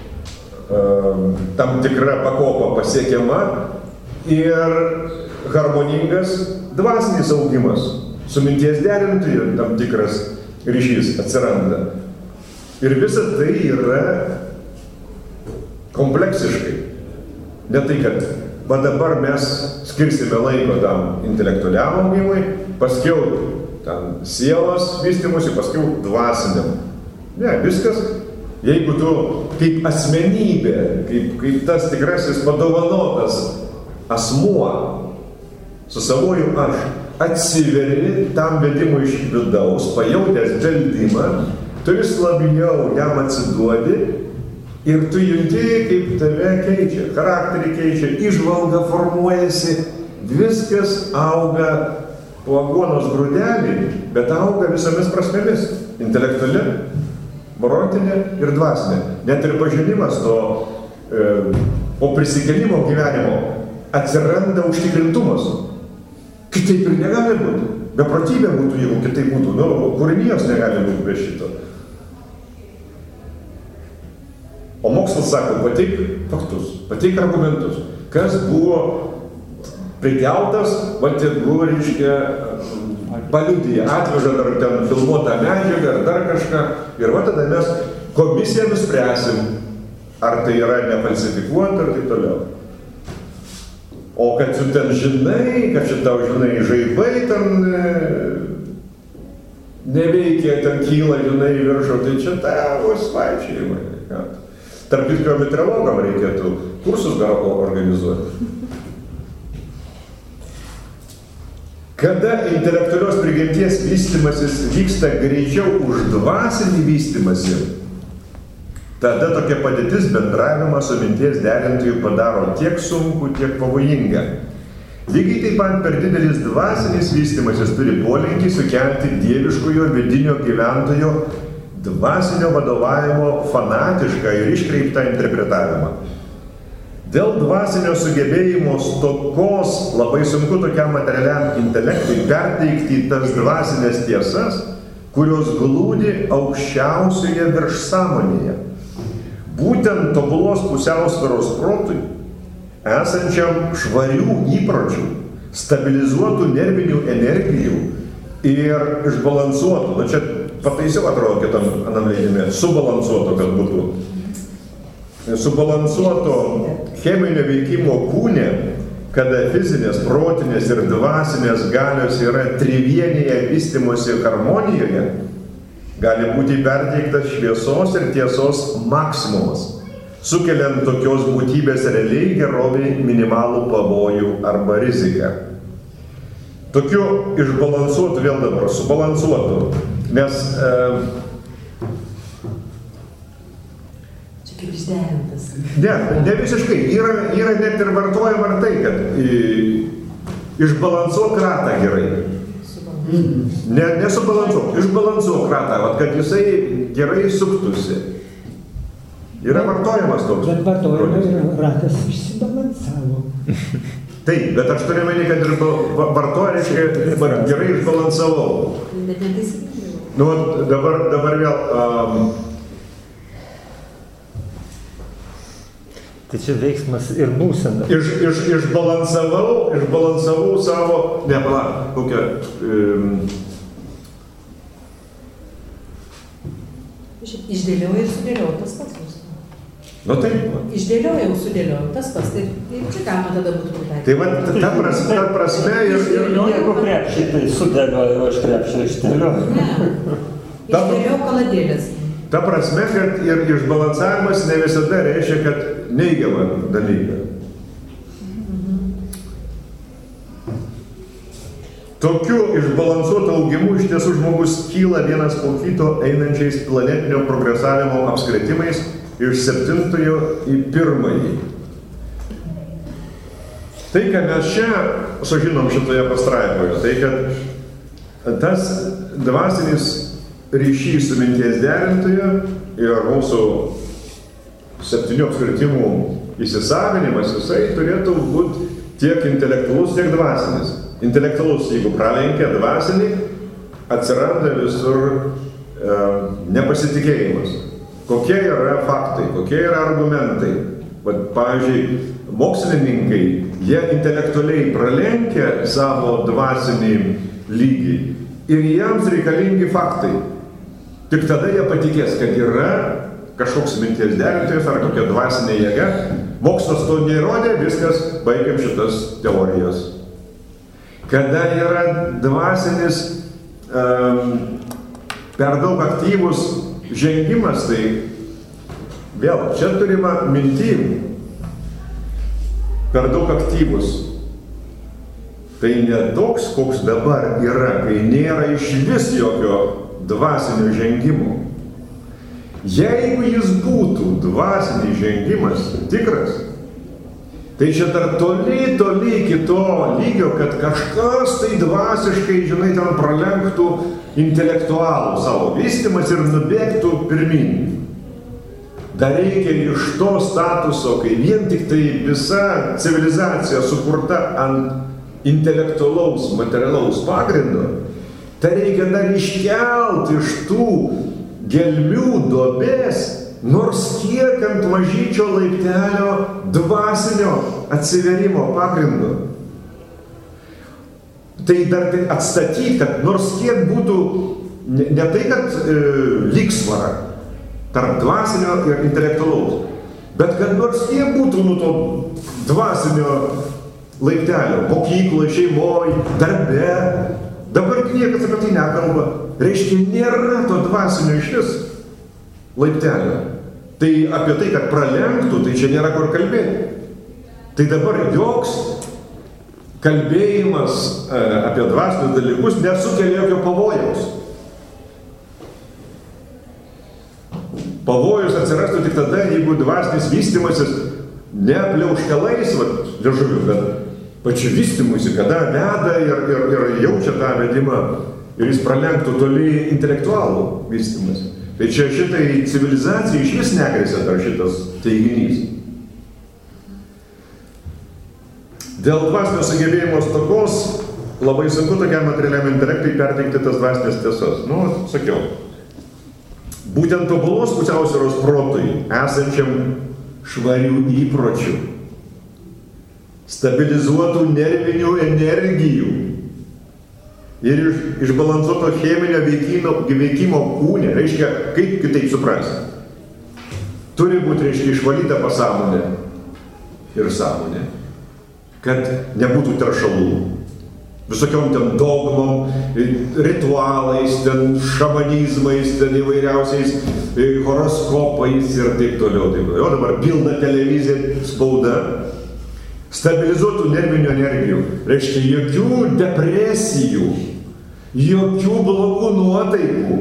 tam tikra pakopa pasiekiama ir harmoningas dvasinis augimas, su minties derintoju tam tikras ryšys atsiranda. Ir visa tai yra kompleksiškai. Ne tai, kad va dabar mes skirsime laiko tam intelektualiam augimui, paskiau tam sielos vystymusi, paskiau dvasiniam. Ne, viskas, jeigu tu kaip asmenybė, kaip tas tikrasis padovanotas asmuo su savoju aš atsiveri tam vedimui iš vidaus, pajautęs beldimą, tu vis labiau jam atsiduodi ir tu junti, kaip tave keičia, charakterį keičia, įžvalga formuojasi, viskas auga po aguonos grūdelį, bet auga visomis prasmėmis - intelektuali, protinė ir dvasinė. Net ir pažinimas to po prisikėlimo gyvenimo atsiranda užtikrintumas. Kitaip ir negali būti. Beprotybė būtų, jeigu kitaip būtų. Nu, kūrinijos negali būti be šito. O mokslas sako, pateik faktus, pateik argumentus. Kas buvo prikeltas, va tegu, reiškia, paliudija, atveža dar ten filmuotą medžiagą ar dar kažką. Ir va tada mes komisiją nuspręsim, ar tai yra nefalsifikuota ar taip toliau. O kad tu ten žinai, kad šitau žinai, žaibai ten neveikia, ten kyla, žinai, viršų, tai čia tavo svaičiai. Tarp kitko meteorologam reikėtų kursus gal organizuoti. Kada intelektualios prigimties vystymasis vyksta greičiau už dvasinį vystymąsi, tada tokia padėtis bendravimą su minties derintojų padaro tiek sunku, tiek pavojinga. Lygiai taip pat per didelis dvasinis vystymasis turi polinkį sukelti dieviškojo vidinio gyventojo dvasinio vadovavimo fanatišką ir iškreiptą interpretavimą. Dėl dvasinio sugebėjimo stokos labai sunku tokiam materialiam intelektui perteikti tas dvasinės tiesas, kurios glūdi aukščiausioje viršsąmonėje. Būtent tobulos pusiausvyros protui, esančiam švarių įpročių, stabilizuotų nervinių energijų ir išbalansuotų, nu čia pataisiau atrodo kitam anam leidime, subalansuoto, kad būtų. Subalansuoto cheminio veikimo kūne, kada fizinės, protinės ir dvasinės galios yra trivienėje vystymosi harmonijoje, gali būti perteiktas šviesos ir tiesos maksimumas, sukeliant tokios būtybės realiai geroviai minimalų pavojų arba riziką. Tokiu išbalansuotų, vėl dabar subalansuotų, nes kaip išderintas. Ne visiškai. Yra net ir vartojama ar tai, kad išbalansuok ratą gerai. Nesubalansuok, išbalansuok ratą, kad jisai gerai suktųsi. Yra vartojamas toks. Bet vartojama ir ratas išsibalansavo. Taip, bet aš turiu meni, kad ir vartoja, reiškia, gerai išbalansavau. Bet netaisykliai. Nu, dabar vėl... Tai čia veiksmas ir būsena. Išbalansavau savo... Ne, palauk, kokią... Išdėliojau ir sudėliojau, tas pats bus. Nu taip. Išdėliojau, sudėliojau, tas pats. Tai čia galima tada būtų pritaikyti. Tai va, ta prasme ir... Jeigu krepšį, tai sudėliojau, aš krepšį išdėliojau. Ne, išdėliojau kaladėlės. Ta prasme, kad ir išbalansavimas ne visada reiškia, kad neigiamą dalyką. Tokiu išbalansuotu augimu iš tiesų žmogus kyla vienas po kito einančiais planetinio progresavimo apskritimais iš 7-ojo į 1-ąjį. Tai, ką mes čia sužinom šitoje pastraipoje, tai, kad tas dvasinis ryšys su minties derintoju ir mūsų 7 apskritimų įsisavinimas, jisai turėtų būti tiek intelektualus, tiek dvasinis. Intelektualus, jeigu pralenkia dvasinį, atsiranda visur nepasitikėjimas. Kokie yra faktai, kokie yra argumentai. Pavyzdžiui, mokslininkai, jie intelektualiai pralenkia savo dvasinį lygį ir jiems reikalingi faktai. Tik tada jie patikės, kad yra kažkoks minties derintojas ar kokia dvasinė jėga, Mokslas to neįrodė, viskas, baigiam šitas teorijas. Kada yra dvasinis per daug aktyvus žengimas, tai vėl čia turima minty per daug aktyvus. Tai ne toks, koks dabar yra, kai nėra iš vis jokio dvasinio žengimo. Jeigu jis būtų dvasinis žengimas tikras, tai čia dar toli iki to lygio, kad kažkas tai dvasiškai, žinai, ten pralenktų intelektualų savo vystymas ir nubėgtų pirmin. Dar reikia iš to statuso, kai vien tik tai visa civilizacija sukurta ant intelektualaus, materialaus pagrindo, tai reikia dar iškelti iš tų gelmių duobės, nors kiek ant mažyčio laiptelio dvasinio atsiverimo pagrindo. Tai dar tai atstatyti, kad nors kiek būtų, ne tai, kad lygsvara tarp dvasinio ir intelektualaus, bet kad nors kiek būtų nuo to dvasinio laiptelio, mokykloje, šeimoje, darbe. Dabar niekas apie tai nekalba. Reiškia, nėra to dvasinio išvis laiptelio. Tai apie tai, kad pralenktų, tai čia nėra kur kalbėti. Tai dabar joks kalbėjimas apie dvasinius dalykus nesukelia jokio pavojaus. Pavojus atsirastų tik tada, jeigu dvasinis vystymasis ne pliauškalais liežuviu, bet pačiu vystymuisi, kada veda ir jaučia tą vedimą ir jis pralenktų toli intelektualų vystymasi. Tai čia šitai civilizacijai iš vis negrėsia dar šitas teiginys. Dėl dvasinio sugebėjimo stokos labai sunku tokiam materialiam intelektui perteikti tas dvasinės tiesas. Sakiau, būtent tobulos pusiausvyros protui, esančiam švarių įpročių, stabilizuotų nervinių energijų ir išbalansuoto cheminio veikimo kūne, reiškia, kaip kitaip suprasti. Turi būti, reiškia, išvalyta pasąmonė ir sąmonė, kad nebūtų teršalų, visokiom ten dogmom, ritualais, ten šamanizmais, ten įvairiausiais horoskopais ir taip toliau. O dabar pilna televizija, spauda. Stabilizuotų nervinių energijų. Reiškia, jokių depresijų, jokių blogų nuotaikų.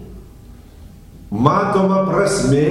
Matoma prasmė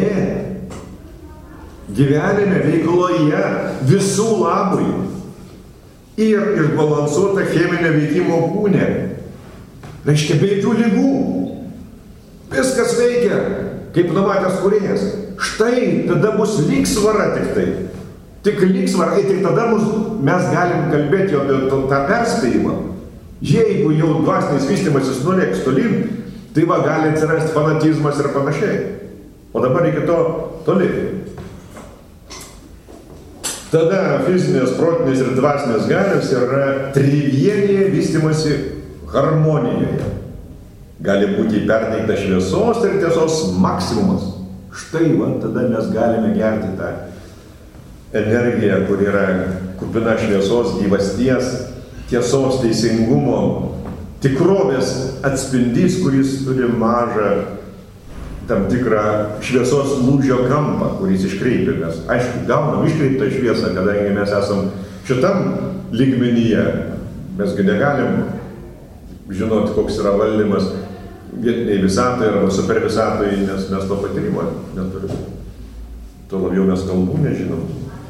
gyvenime, veikloje, visų labui. Ir išbalansuota cheminio veikimo kūne. Reiškia, be jokių ligų. Viskas veikia, kaip numatęs kūrėjas. Štai tada bus lygsvara tik tai. Tik lygsvara, tik tada mes galim kalbėti apie tą perspėjimą. Jeigu jau dvasinis vystymasis nulėks tolyn, tai gali atsirasti fanatizmas ir panašiai. O dabar reikia to toli. Tada fizinės, protinės ir dvasinės galios yra trivienėje vystymasi harmonijoje. Gali būti perteikta šviesos ir tiesos maksimumas. Štai, tada mes galime gerti tą energiją, kur yra kupina šviesos, gyvasties, tiesos, teisingumo, tikrovės atspindys, kuris turi mažą tam tikrą šviesos lūžio kampą, kuris iškreipia. Mes, aišku, gaunam iškreiptą šviesą, kadangi mes esam šitam lygmenyje. Mesgi negalim žinoti, koks yra valdymas vietiniai visatai arba supervisatai, nes mes to patyrimo neturime. Tuo labiau mes kalbų nežinom.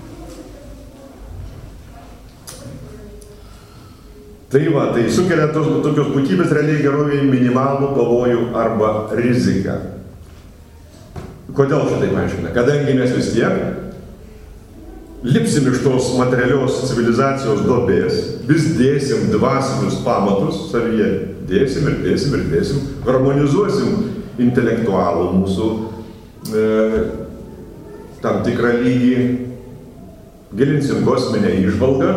Tai sukelia tokios būtybės realiai geroviai minimalų pavojų arba riziką. Kodėl šitaip aiškina? Kadangi mes vis tiek lipsim iš tos materialios civilizacijos duobės, vis dėsim dvasinius pamatus savyje, dėsim, harmonizuosim intelektualų mūsų tam tikrą lygį, gilinsim kosminę įžvalgą,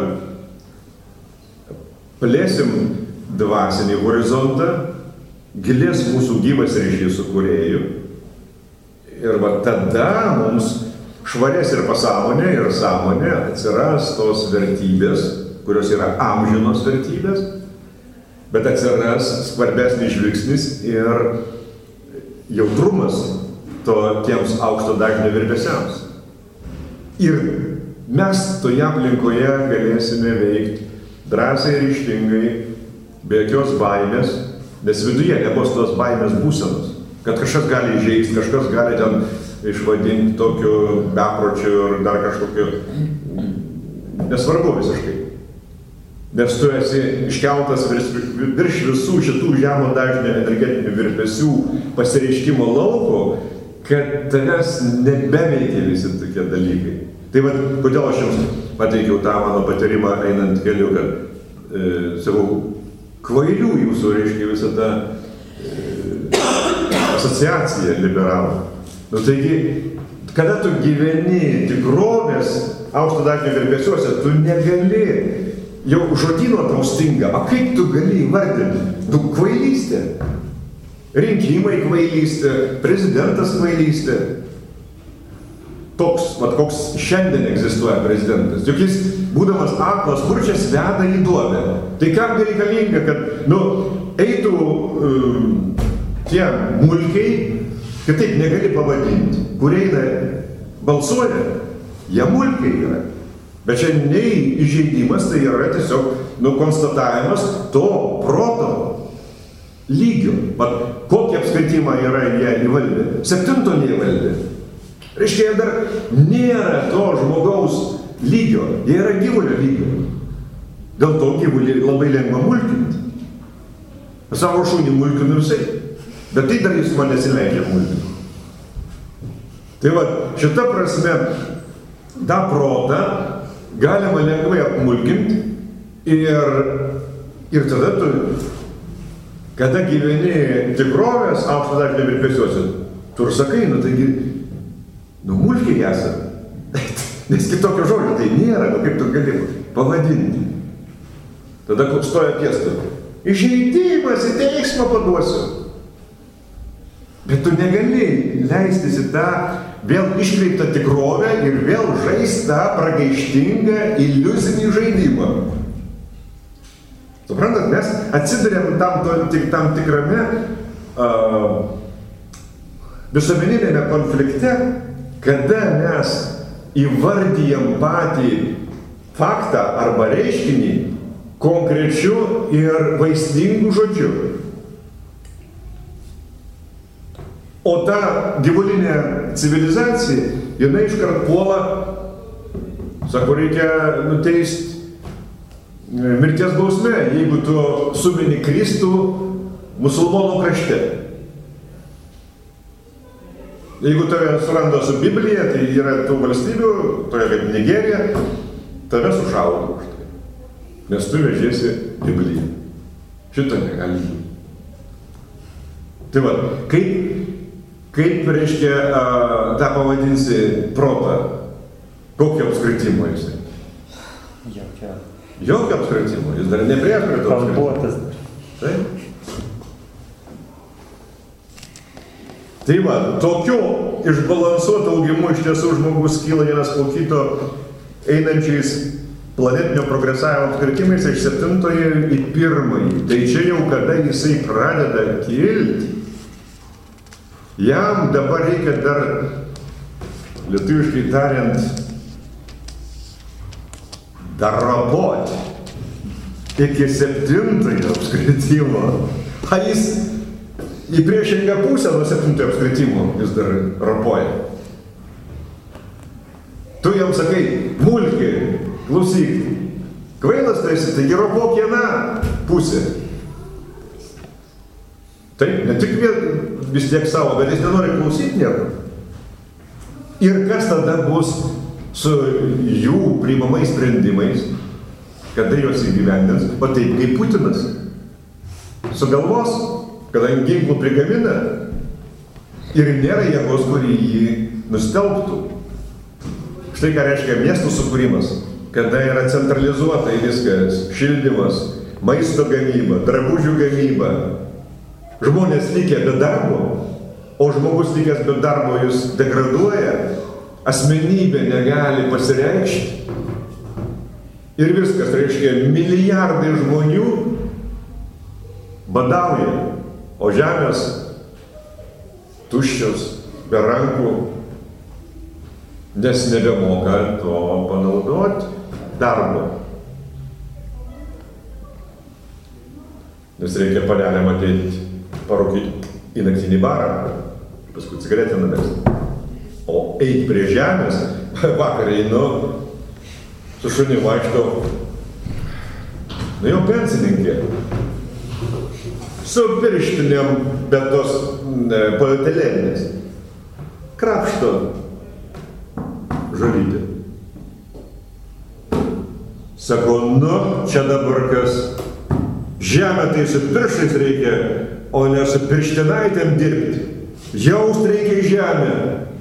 plėsim dvasinį horizontą, gilės mūsų gyvas ryšys su kūrėju ir tada mums švarės ir pasąmonė, ir sąmonė, atsiras tos vertybės, kurios yra amžinos vertybės, bet atsiras skvarbesnis žvilgsnis ir jautrumas tiems aukšto dažnio virpesiams. Ir mes toje aplinkoje galėsime veikti drąsiai ir ryžtingai, be jokios baimės, nes viduje nebus tos baimės būsenos, kad kažkas gali įžeisti, kažkas gali ten išvadinti tokiu bepročiu ir dar kažkokiu, nesvarbu visiškai. Nes tu esi iškeltas virš visų šitų žemo dažnio energetinių virpesių pasireiškimo lauko, kad tavęs nebeveikia visi tokie dalykai. Tai va, kodėl aš jums pateikiau tą mano patyrimą einant keliu, kad sakau, kvailių jūsų, reiškia, visą tą asociaciją liberalų. Nu taigi, kada tu gyveni tikrovės aukšto dažnio virpesiuose, tu negali, jau žodyno tau stinga, o kaip tu gali įvardinti? Tu kvailystė. Rinkimai kvailystė, prezidentas kvailystė. Toks, vat koks šiandien egzistuoja prezidentas. Juk jis, būdamas aklas kurčias, veda į duobę. Tai kam reikalinga, kad, eitų tie mulkiai, kitaip negali pavadinti, kur eina balsuoja, jie mulkiai yra. Bet čia nei įžeidimas, tai yra tiesiog, konstatavimas to proto lygio. Vat kokį apskaitimą yra jie įvaldę? 7 neįvaldę. Reiškia, jie dar nėra to žmogaus lygio, jie yra gyvulio lygio. Dėl to gyvulį labai lengva mulkinti. Savo šunį mulkinu visai, bet tai dar jis man nesileidžia mulkinti. Tai va, šita prasme, tą protą galima lengvai apmulkinti ir tada tu, kada gyveni tikrovės aukšto dažnio virpesiuose, tu ir sakai, taigi, mulkiai esame. Nes kitokio žodžio tai nėra, kaip tu gali pavadinti. Tada stoja piesta. Įžeidimas, į teismą paduosiu. Bet tu negali leistis į tą vėl iškreiptą tikrovę ir vėl žaisti tą pragaištingą iliuzinį žaidimą. Suprantat, mes atsiduriam tam tikrame visuomeninėme konflikte, kada mes įvardyjam patį faktą arba reiškinį konkrečiu ir vaistingu žodžiu. O ta gyvulinė civilizacija, jinai iškart puola, sako, reikia nuteisti mirties bausme, jeigu tu sumini Kristų musulmonų krašte. Jeigu tave suranda su Biblija, tai yra tų valstybių, toje kaip Nigerija, tave sušaudo už tai. Nes tu vežiesi Bibliją. Šito negali būti. Tai va, kaip reiškia tą pavadinsi protą? Kokio apskritimo jisai? Jokio apskritimo. Jis dar neprieš prie to apskritimo. Taip? Tai va, tokiu išbalansuotų augimu iš tiesų žmogus kyla vienas po kito einančiais planetinio progresavimo apskritimais iš 7 į 1. Tai čia jau kada jisai pradeda kilti, jam dabar reikia dar, lietuviškai tariant, dar raboti iki 7 apskritimo. A jis į priešingą pusę nuo 7 apskritimo jis dar rapoja. Tu jam sakai, mulki, klausyk, kvailas tai esi, taigi rapok vieną pusę. Taip, ne tik vis tiek savo, bet jis nenori klausyti nieko. Ir kas tada bus su jų priimamais sprendimais, kada juos įgyvendins, o taip kaip Putinas. Sugalvos, kadangi ginklų prigamina ir nėra jėgos, kuri jį nustelbtų. Štai ką reiškia miestų sukūrimas, kada yra centralizuotai viskas, šildymas, maisto gamyba, drabužių gamyba. Žmonės likę be darbo, o žmogus likęs be darbo jis degraduoja, asmenybė negali pasireikšti ir viskas, reiškia, milijardai žmonių badauja, o žemės tuščios, be rankų, nes nebemoka to panaudoti darbo. Nes reikia panelėm ateiti parūkyti į naktinį barą, paskui cigaretę numesti. O eiti prie žemės, vakar einu, su šunim vaikšto, jau pensininkė, su pirštinėm, bet tos polietilėninės, krapšto žolytę. Sako, nu, čia dabar kas, žemę tai su pirštais reikia, o ne su pirštinaitėm dirbti. Jaust reikia žemę.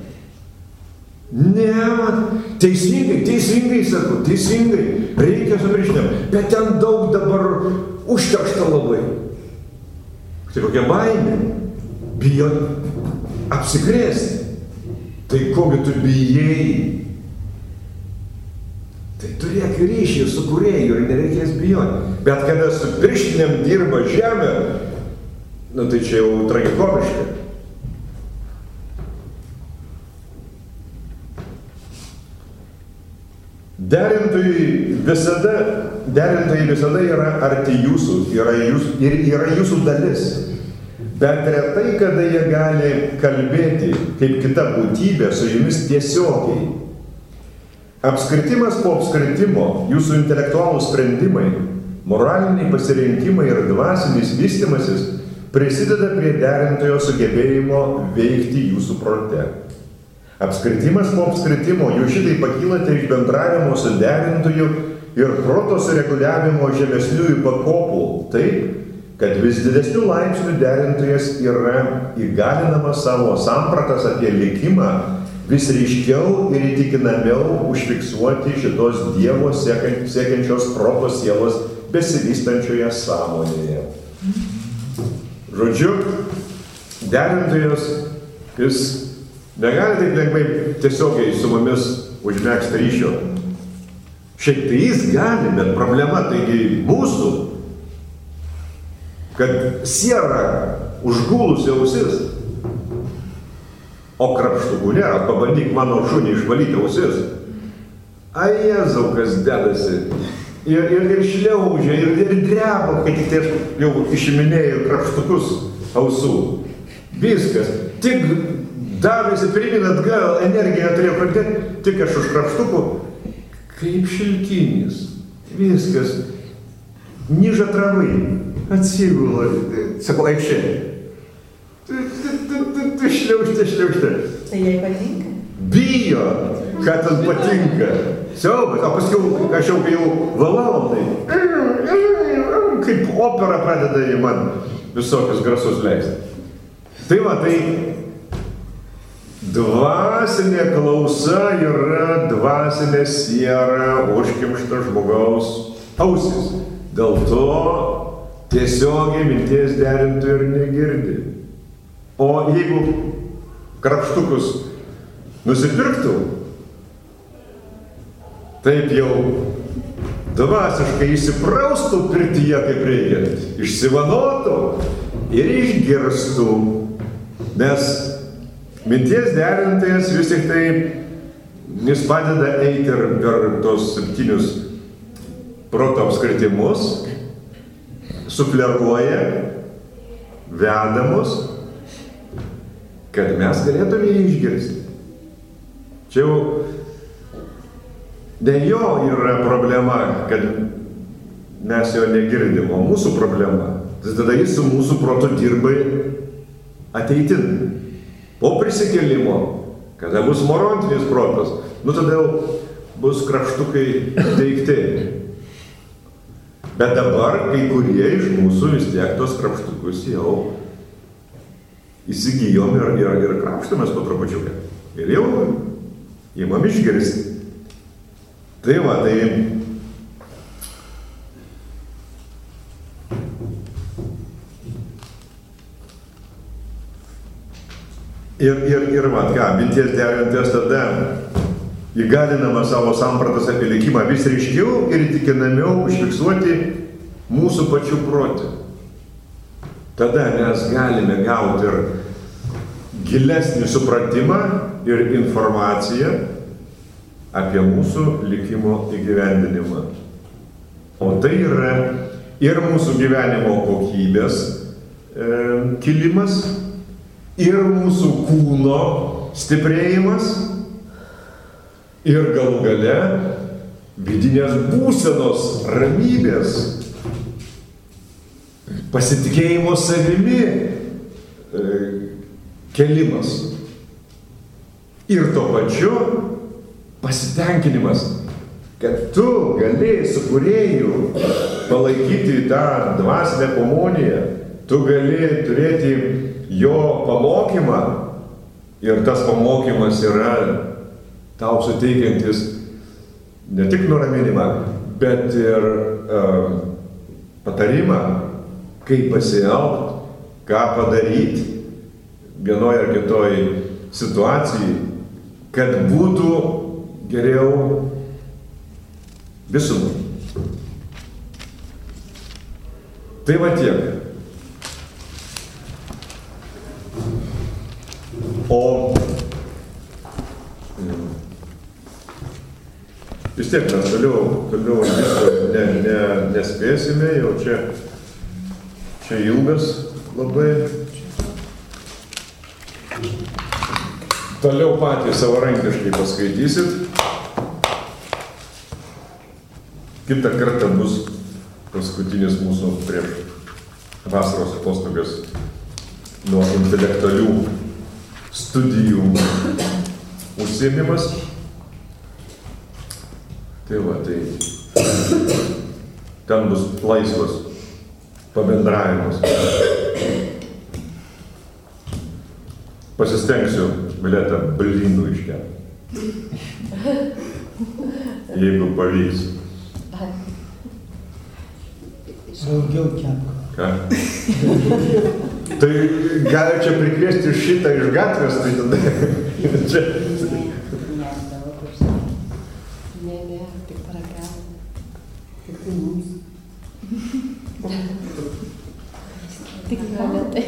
Ne, teisingai, sako, teisingai, reikia su pirštinėm, bet ten daug dabar užteršta labai. Tai kokia baimė, bijo apsikrėsti. Tai kogi tu bijai? Tai turėk ryšį su kūrėju ir nereikės bijoti. Bet kada su pirštinėm dirba žemė, nu tai čia jau tragikomiška. Derintojai visada yra arti jūsų, yra jūsų dalis. Bet retai, kada jie gali kalbėti kaip kita būtybė su jumis tiesiogiai. Apskritimas po apskritimo, jūsų intelektualūs sprendimai, moraliniai pasirinkimai ir dvasinis vystymasis prisideda prie derintojo sugebėjimo veikti jūsų prote. Apskritimas po apskritimo, jūs šitai pakylate iš bendravimo su derintoju ir proto sureguliavimo žemesniųjų pakopų taip, kad vis didesnių laipsnių derintojas yra įgalinamas savo sampratas apie likimą vis ryškiau ir įtikinamiau užfiksuoti šitos Dievo siekiančios proto sielos besivystančioje sąmonėje. Žodžiu, derintojas, jis negali taip lengvai tiesiogiai su mumis užmegzti ryšio. Šiaip tai jis gali, bet problema taigi mūsų, kad siera užgulusi ausis, o krapštukų nėra, pabandyk mano šunį išvalyti ausis. Ai, Jėzau, kas dedasi. Ir šliaužia, ir dreba, kai tik tai jau išiminėjau krapštukus ausų. Viskas. Tik davėsi pirmin atgal, energiją turėjo pradėti, tik aš už krapštukų, kaip šilkinis. Viskas. Niža travai. Atsigula. Sakau, aikščiai. Tu šliaužte. Tai jai patinka? Bijo, kad tas patinka. Siaubas, o paskui aš jau valau, tai kaip opera pradeda į man visokius garsus leisti. Tai va, tai dvasinė klausa yra dvasinė siera užkimšta žmogaus ausis. Dėl to tiesiogiai minties derintų ir negirdi. O jeigu krapštukus nusipirktų, taip jau dvasiškai įsipraustų pirtyje kaip reikiant, išsivanotų ir išgirstų, nes minties derintojas vis tik tai jis padeda eiti ir per tos 7 proto apskritimus, sufleruoja, veda mus, kad mes galėtume jį išgirsti. Čia jau ne jo yra problema, kad mes jo negirdim, o mūsų problema. Tai tada jis su mūsų protu dirba ateitin. Po prisikėlimo, kada bus morontinis protas, nu tada jau bus krapštukai teikti. Bet dabar kai kurie iš mūsų vis tiek tos krapštukus jau įsigijom ir krapštomės po trupučiuką. Ir jau įmam išgirsti. Tai va, tai ir va, ką, minties derintojas tada įgalinama savo sampratas apie likimą vis ryškiau ir įtikinamiau užfiksuoti mūsų pačių protį. Tada mes galime gauti ir gilesnį supratimą ir informaciją apie mūsų likimo įgyvendinimą. O tai yra ir mūsų gyvenimo kokybės kilimas, ir mūsų kūno stiprėjimas, ir galų gale vidinės būsenos ramybės, pasitikėjimo savimi kelimas. Ir tuo pačiu pasitenkinimas, kad tu gali su kūrėju palaikyti tą dvasinę komuniją, tu gali turėti jo pamokymą ir tas pamokymas yra tau suteikiantis ne tik nuraminimą, bet ir patarimą, kaip pasielgti, ką padaryti vienoje ar kitoje situacijai, kad būtų geriau visumai. Tai va tiek. O vis tiek mes toliau nespėsime, jau čia ilgas labai. Toliau patys savarankiškai paskaitysit. Kitą kartą bus paskutinis mūsų prieš vasaros atostogas nuo intelektualių studijų užsiėmimas. Tai va, tai ten bus laisvas pabendravimas. Pasistengsiu biletą blynų iškepti. Jeigu pavyks. Daugiau kepko. Ką? Tai gali čia prikviesti šitą iš gatvės, tai tada čia. Ne, tik paragavome. Tik tai mums. Tik gali tai.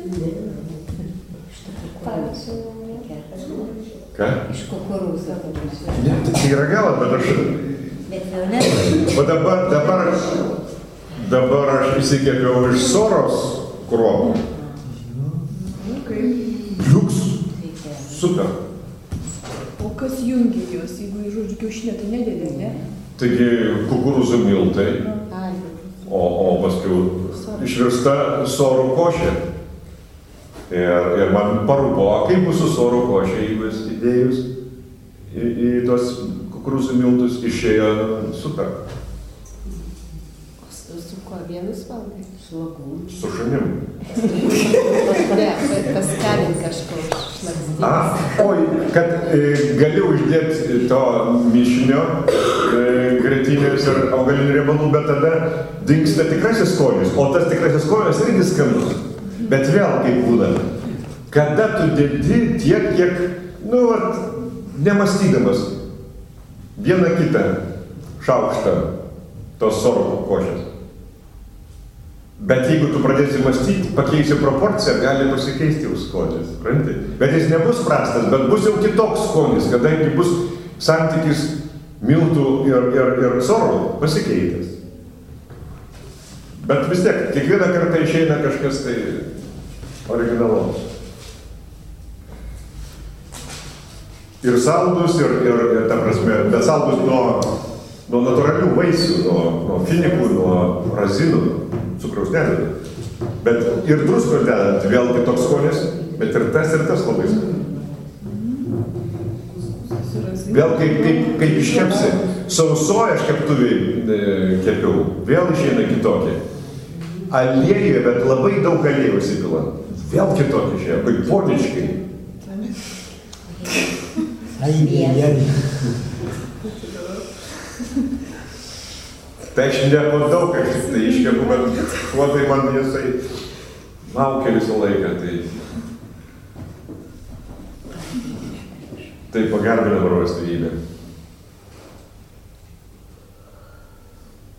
Ką? Iš kukurūzo. Ne, tai ragavo, bet aš... O dabar aš įsikepiau iš Soros kruopų. Liuks. Super. O kas jungia juos, jeigu į žodžiu kiaušinę, tai nedėdė, ne? Taigi kukurūzų miltai, o paskui išvirsta sorų košė. Ir man parūpo, kaip bus su sorų košė, jeigu esi įdėjus į tos kukurūzų miltus, išėjo super. Su kuo vienus valgai? Su lagum. Su šunim. Ne, bet paskabint kažko šlakstyti. Oi, kad gali uždėti to mišinio grietinės ir augalinių riebalų, bet tada dingsta tikrasis skonis. O tas tikrasis skonis irgi skanus. Bet vėl kaip būna, kada tu dedi tiek, kiek, nemąstydamas vieną kitą šaukštą tos sorų košės. Bet jeigu tu pradėsi mąstyti, pakeisi proporciją, gali pasikeisti jau skonis, supranti? Bet jis nebus prastas, bet bus jau kitoks skonis, kadangi bus santykis miltų ir sorų pasikeitęs. Bet vis tiek, kiekvieną kartą išeina kažkas tai originalaus. Ir saldus, ir ta prasme, bet saldus nuo natūralių vaisių, nuo finikų, nuo razinų, cukraus nededant. Bet ir druskos dedant, vėl kitoks skonis, bet ir tas labai skonis. Vėl kaip iškepsi, sausoja aš keptuviai kepiau, vėl išeina kitokie. Aliejuje, bet labai daug aliejų įsipila. Vėl kitokie išėjo, kaip poniškai. Tai aš nepadau, kad tai iškepu, bet kuo tai man jisai laukia visą laiką. Tai pagarbina varovės tėvybę.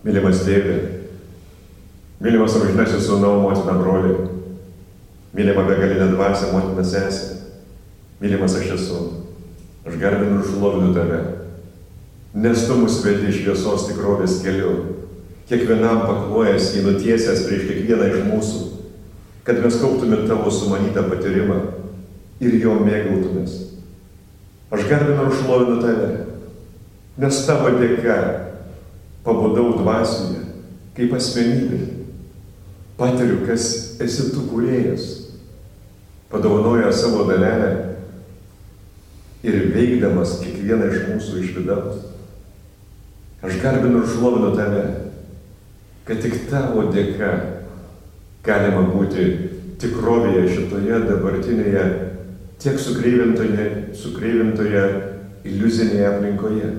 mylimas tėve, mylimas amžinasis sūnau, motina, broliai, mylima begalinė dvasia, motina, sesė, mylimas aš esu, aš garbinu ir šlovinu tave, nes tu mus vedi šviesos tikrovės keliu, kiekvienam paklojęs jį nutiesęs prieš kiekvieną iš mūsų, kad mes kauptume tavo sumanytą patyrimą ir jo mėgautumės. Aš garbinu ir šlovinu tave, nes tavo dėka pabudau dvasioje, kaip asmenybė. Patiriu, kas esi tu kūrėjas, padovanoja savo dalelę ir veikdamas kiekvieną iš mūsų iš vidaus. Aš garbinu ir šlovinu tave, kad tik tavo dėka galima būti tikrovėje šitoje dabartinėje, tiek sukreivintoje iliuzinėje aplinkoje.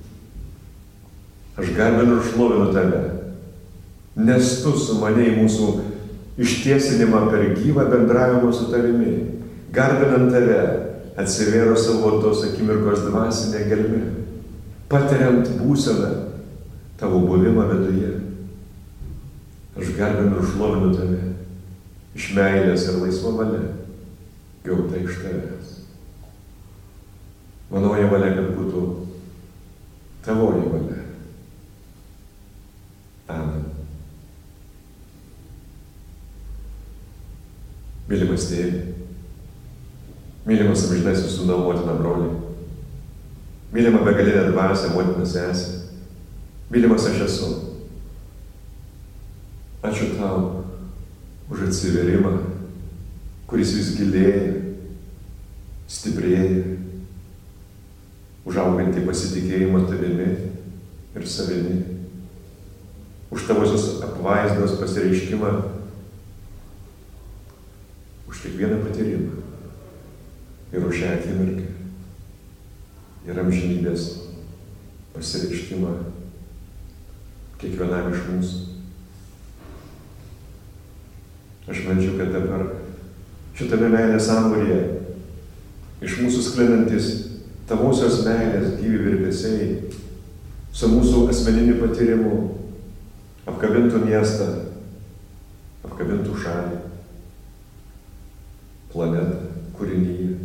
Aš garbinu ir šlovinu tave, nes tu sumanėjai mūsų ištiesinimą per gyvą bendravimą su tavimi. Garbinant tave, atsivėro savo tos akimirkos dvasinė gelmė, patiriant būseną tavo buvimą viduje. Aš garbinu ir šlovinu tave, iš meilės ir laisva valia, gauta iš tavęs. Manoji valia, kad būtų tavoji valia. Amen. Mylimas tėve, mylimas amžinasis sūnau, motina, broliai, mylima begalinė dvasia, motina, sesė, mylimas aš esu. Ačiū tau už atsivėrimą, kuris vis gilėja, stiprėja, už augantį pasitikėjimą tavimi ir savimi, už tavosios apvaizdos pasireiškimą, už kiekvieną patyrimą ir už šią akimirką ir amžinybės pasireiškimą kiekvienam iš mūsų. Aš meldžiu, kad dabar šitame meilės sambūryje iš mūsų sklindantis tavosios meilės gyvi virpesiai su mūsų asmeniniu patyrimu apkabintų miestą, apkabintų šalį, planetą, kūrinyje,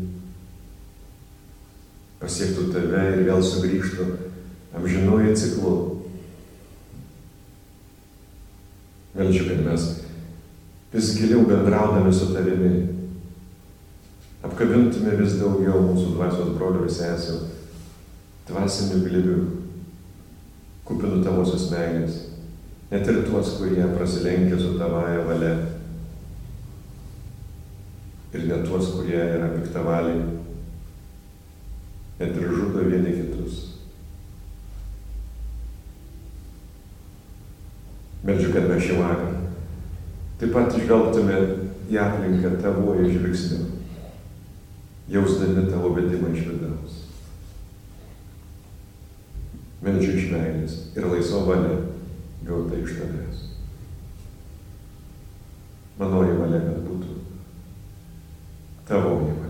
pasiektų tave ir vėl sugrįžtų amžinuoju ciklu. Meldžiu, kad mes vis giliau bendraudami su tavimi apkabintume vis daugiau mūsų dvasios brolių ir sesių dvasinių glėbių, kupinų tavosios meilės, net ir tuos, kurie prasilenkia su tavąja valia, ir net tuos, kurie yra piktavaliai, net ir žudo vieni kitus. Meldžiu, kad mes šį vakarą taip pat žvelgtume į aplinką tavoje žvilgsniu, jausdami tavo vedimą iš vidaus. Meldžiu iš meilės ir laisva valia gauta iš tavęs. Manoji valia, kad būtų tavoji valia.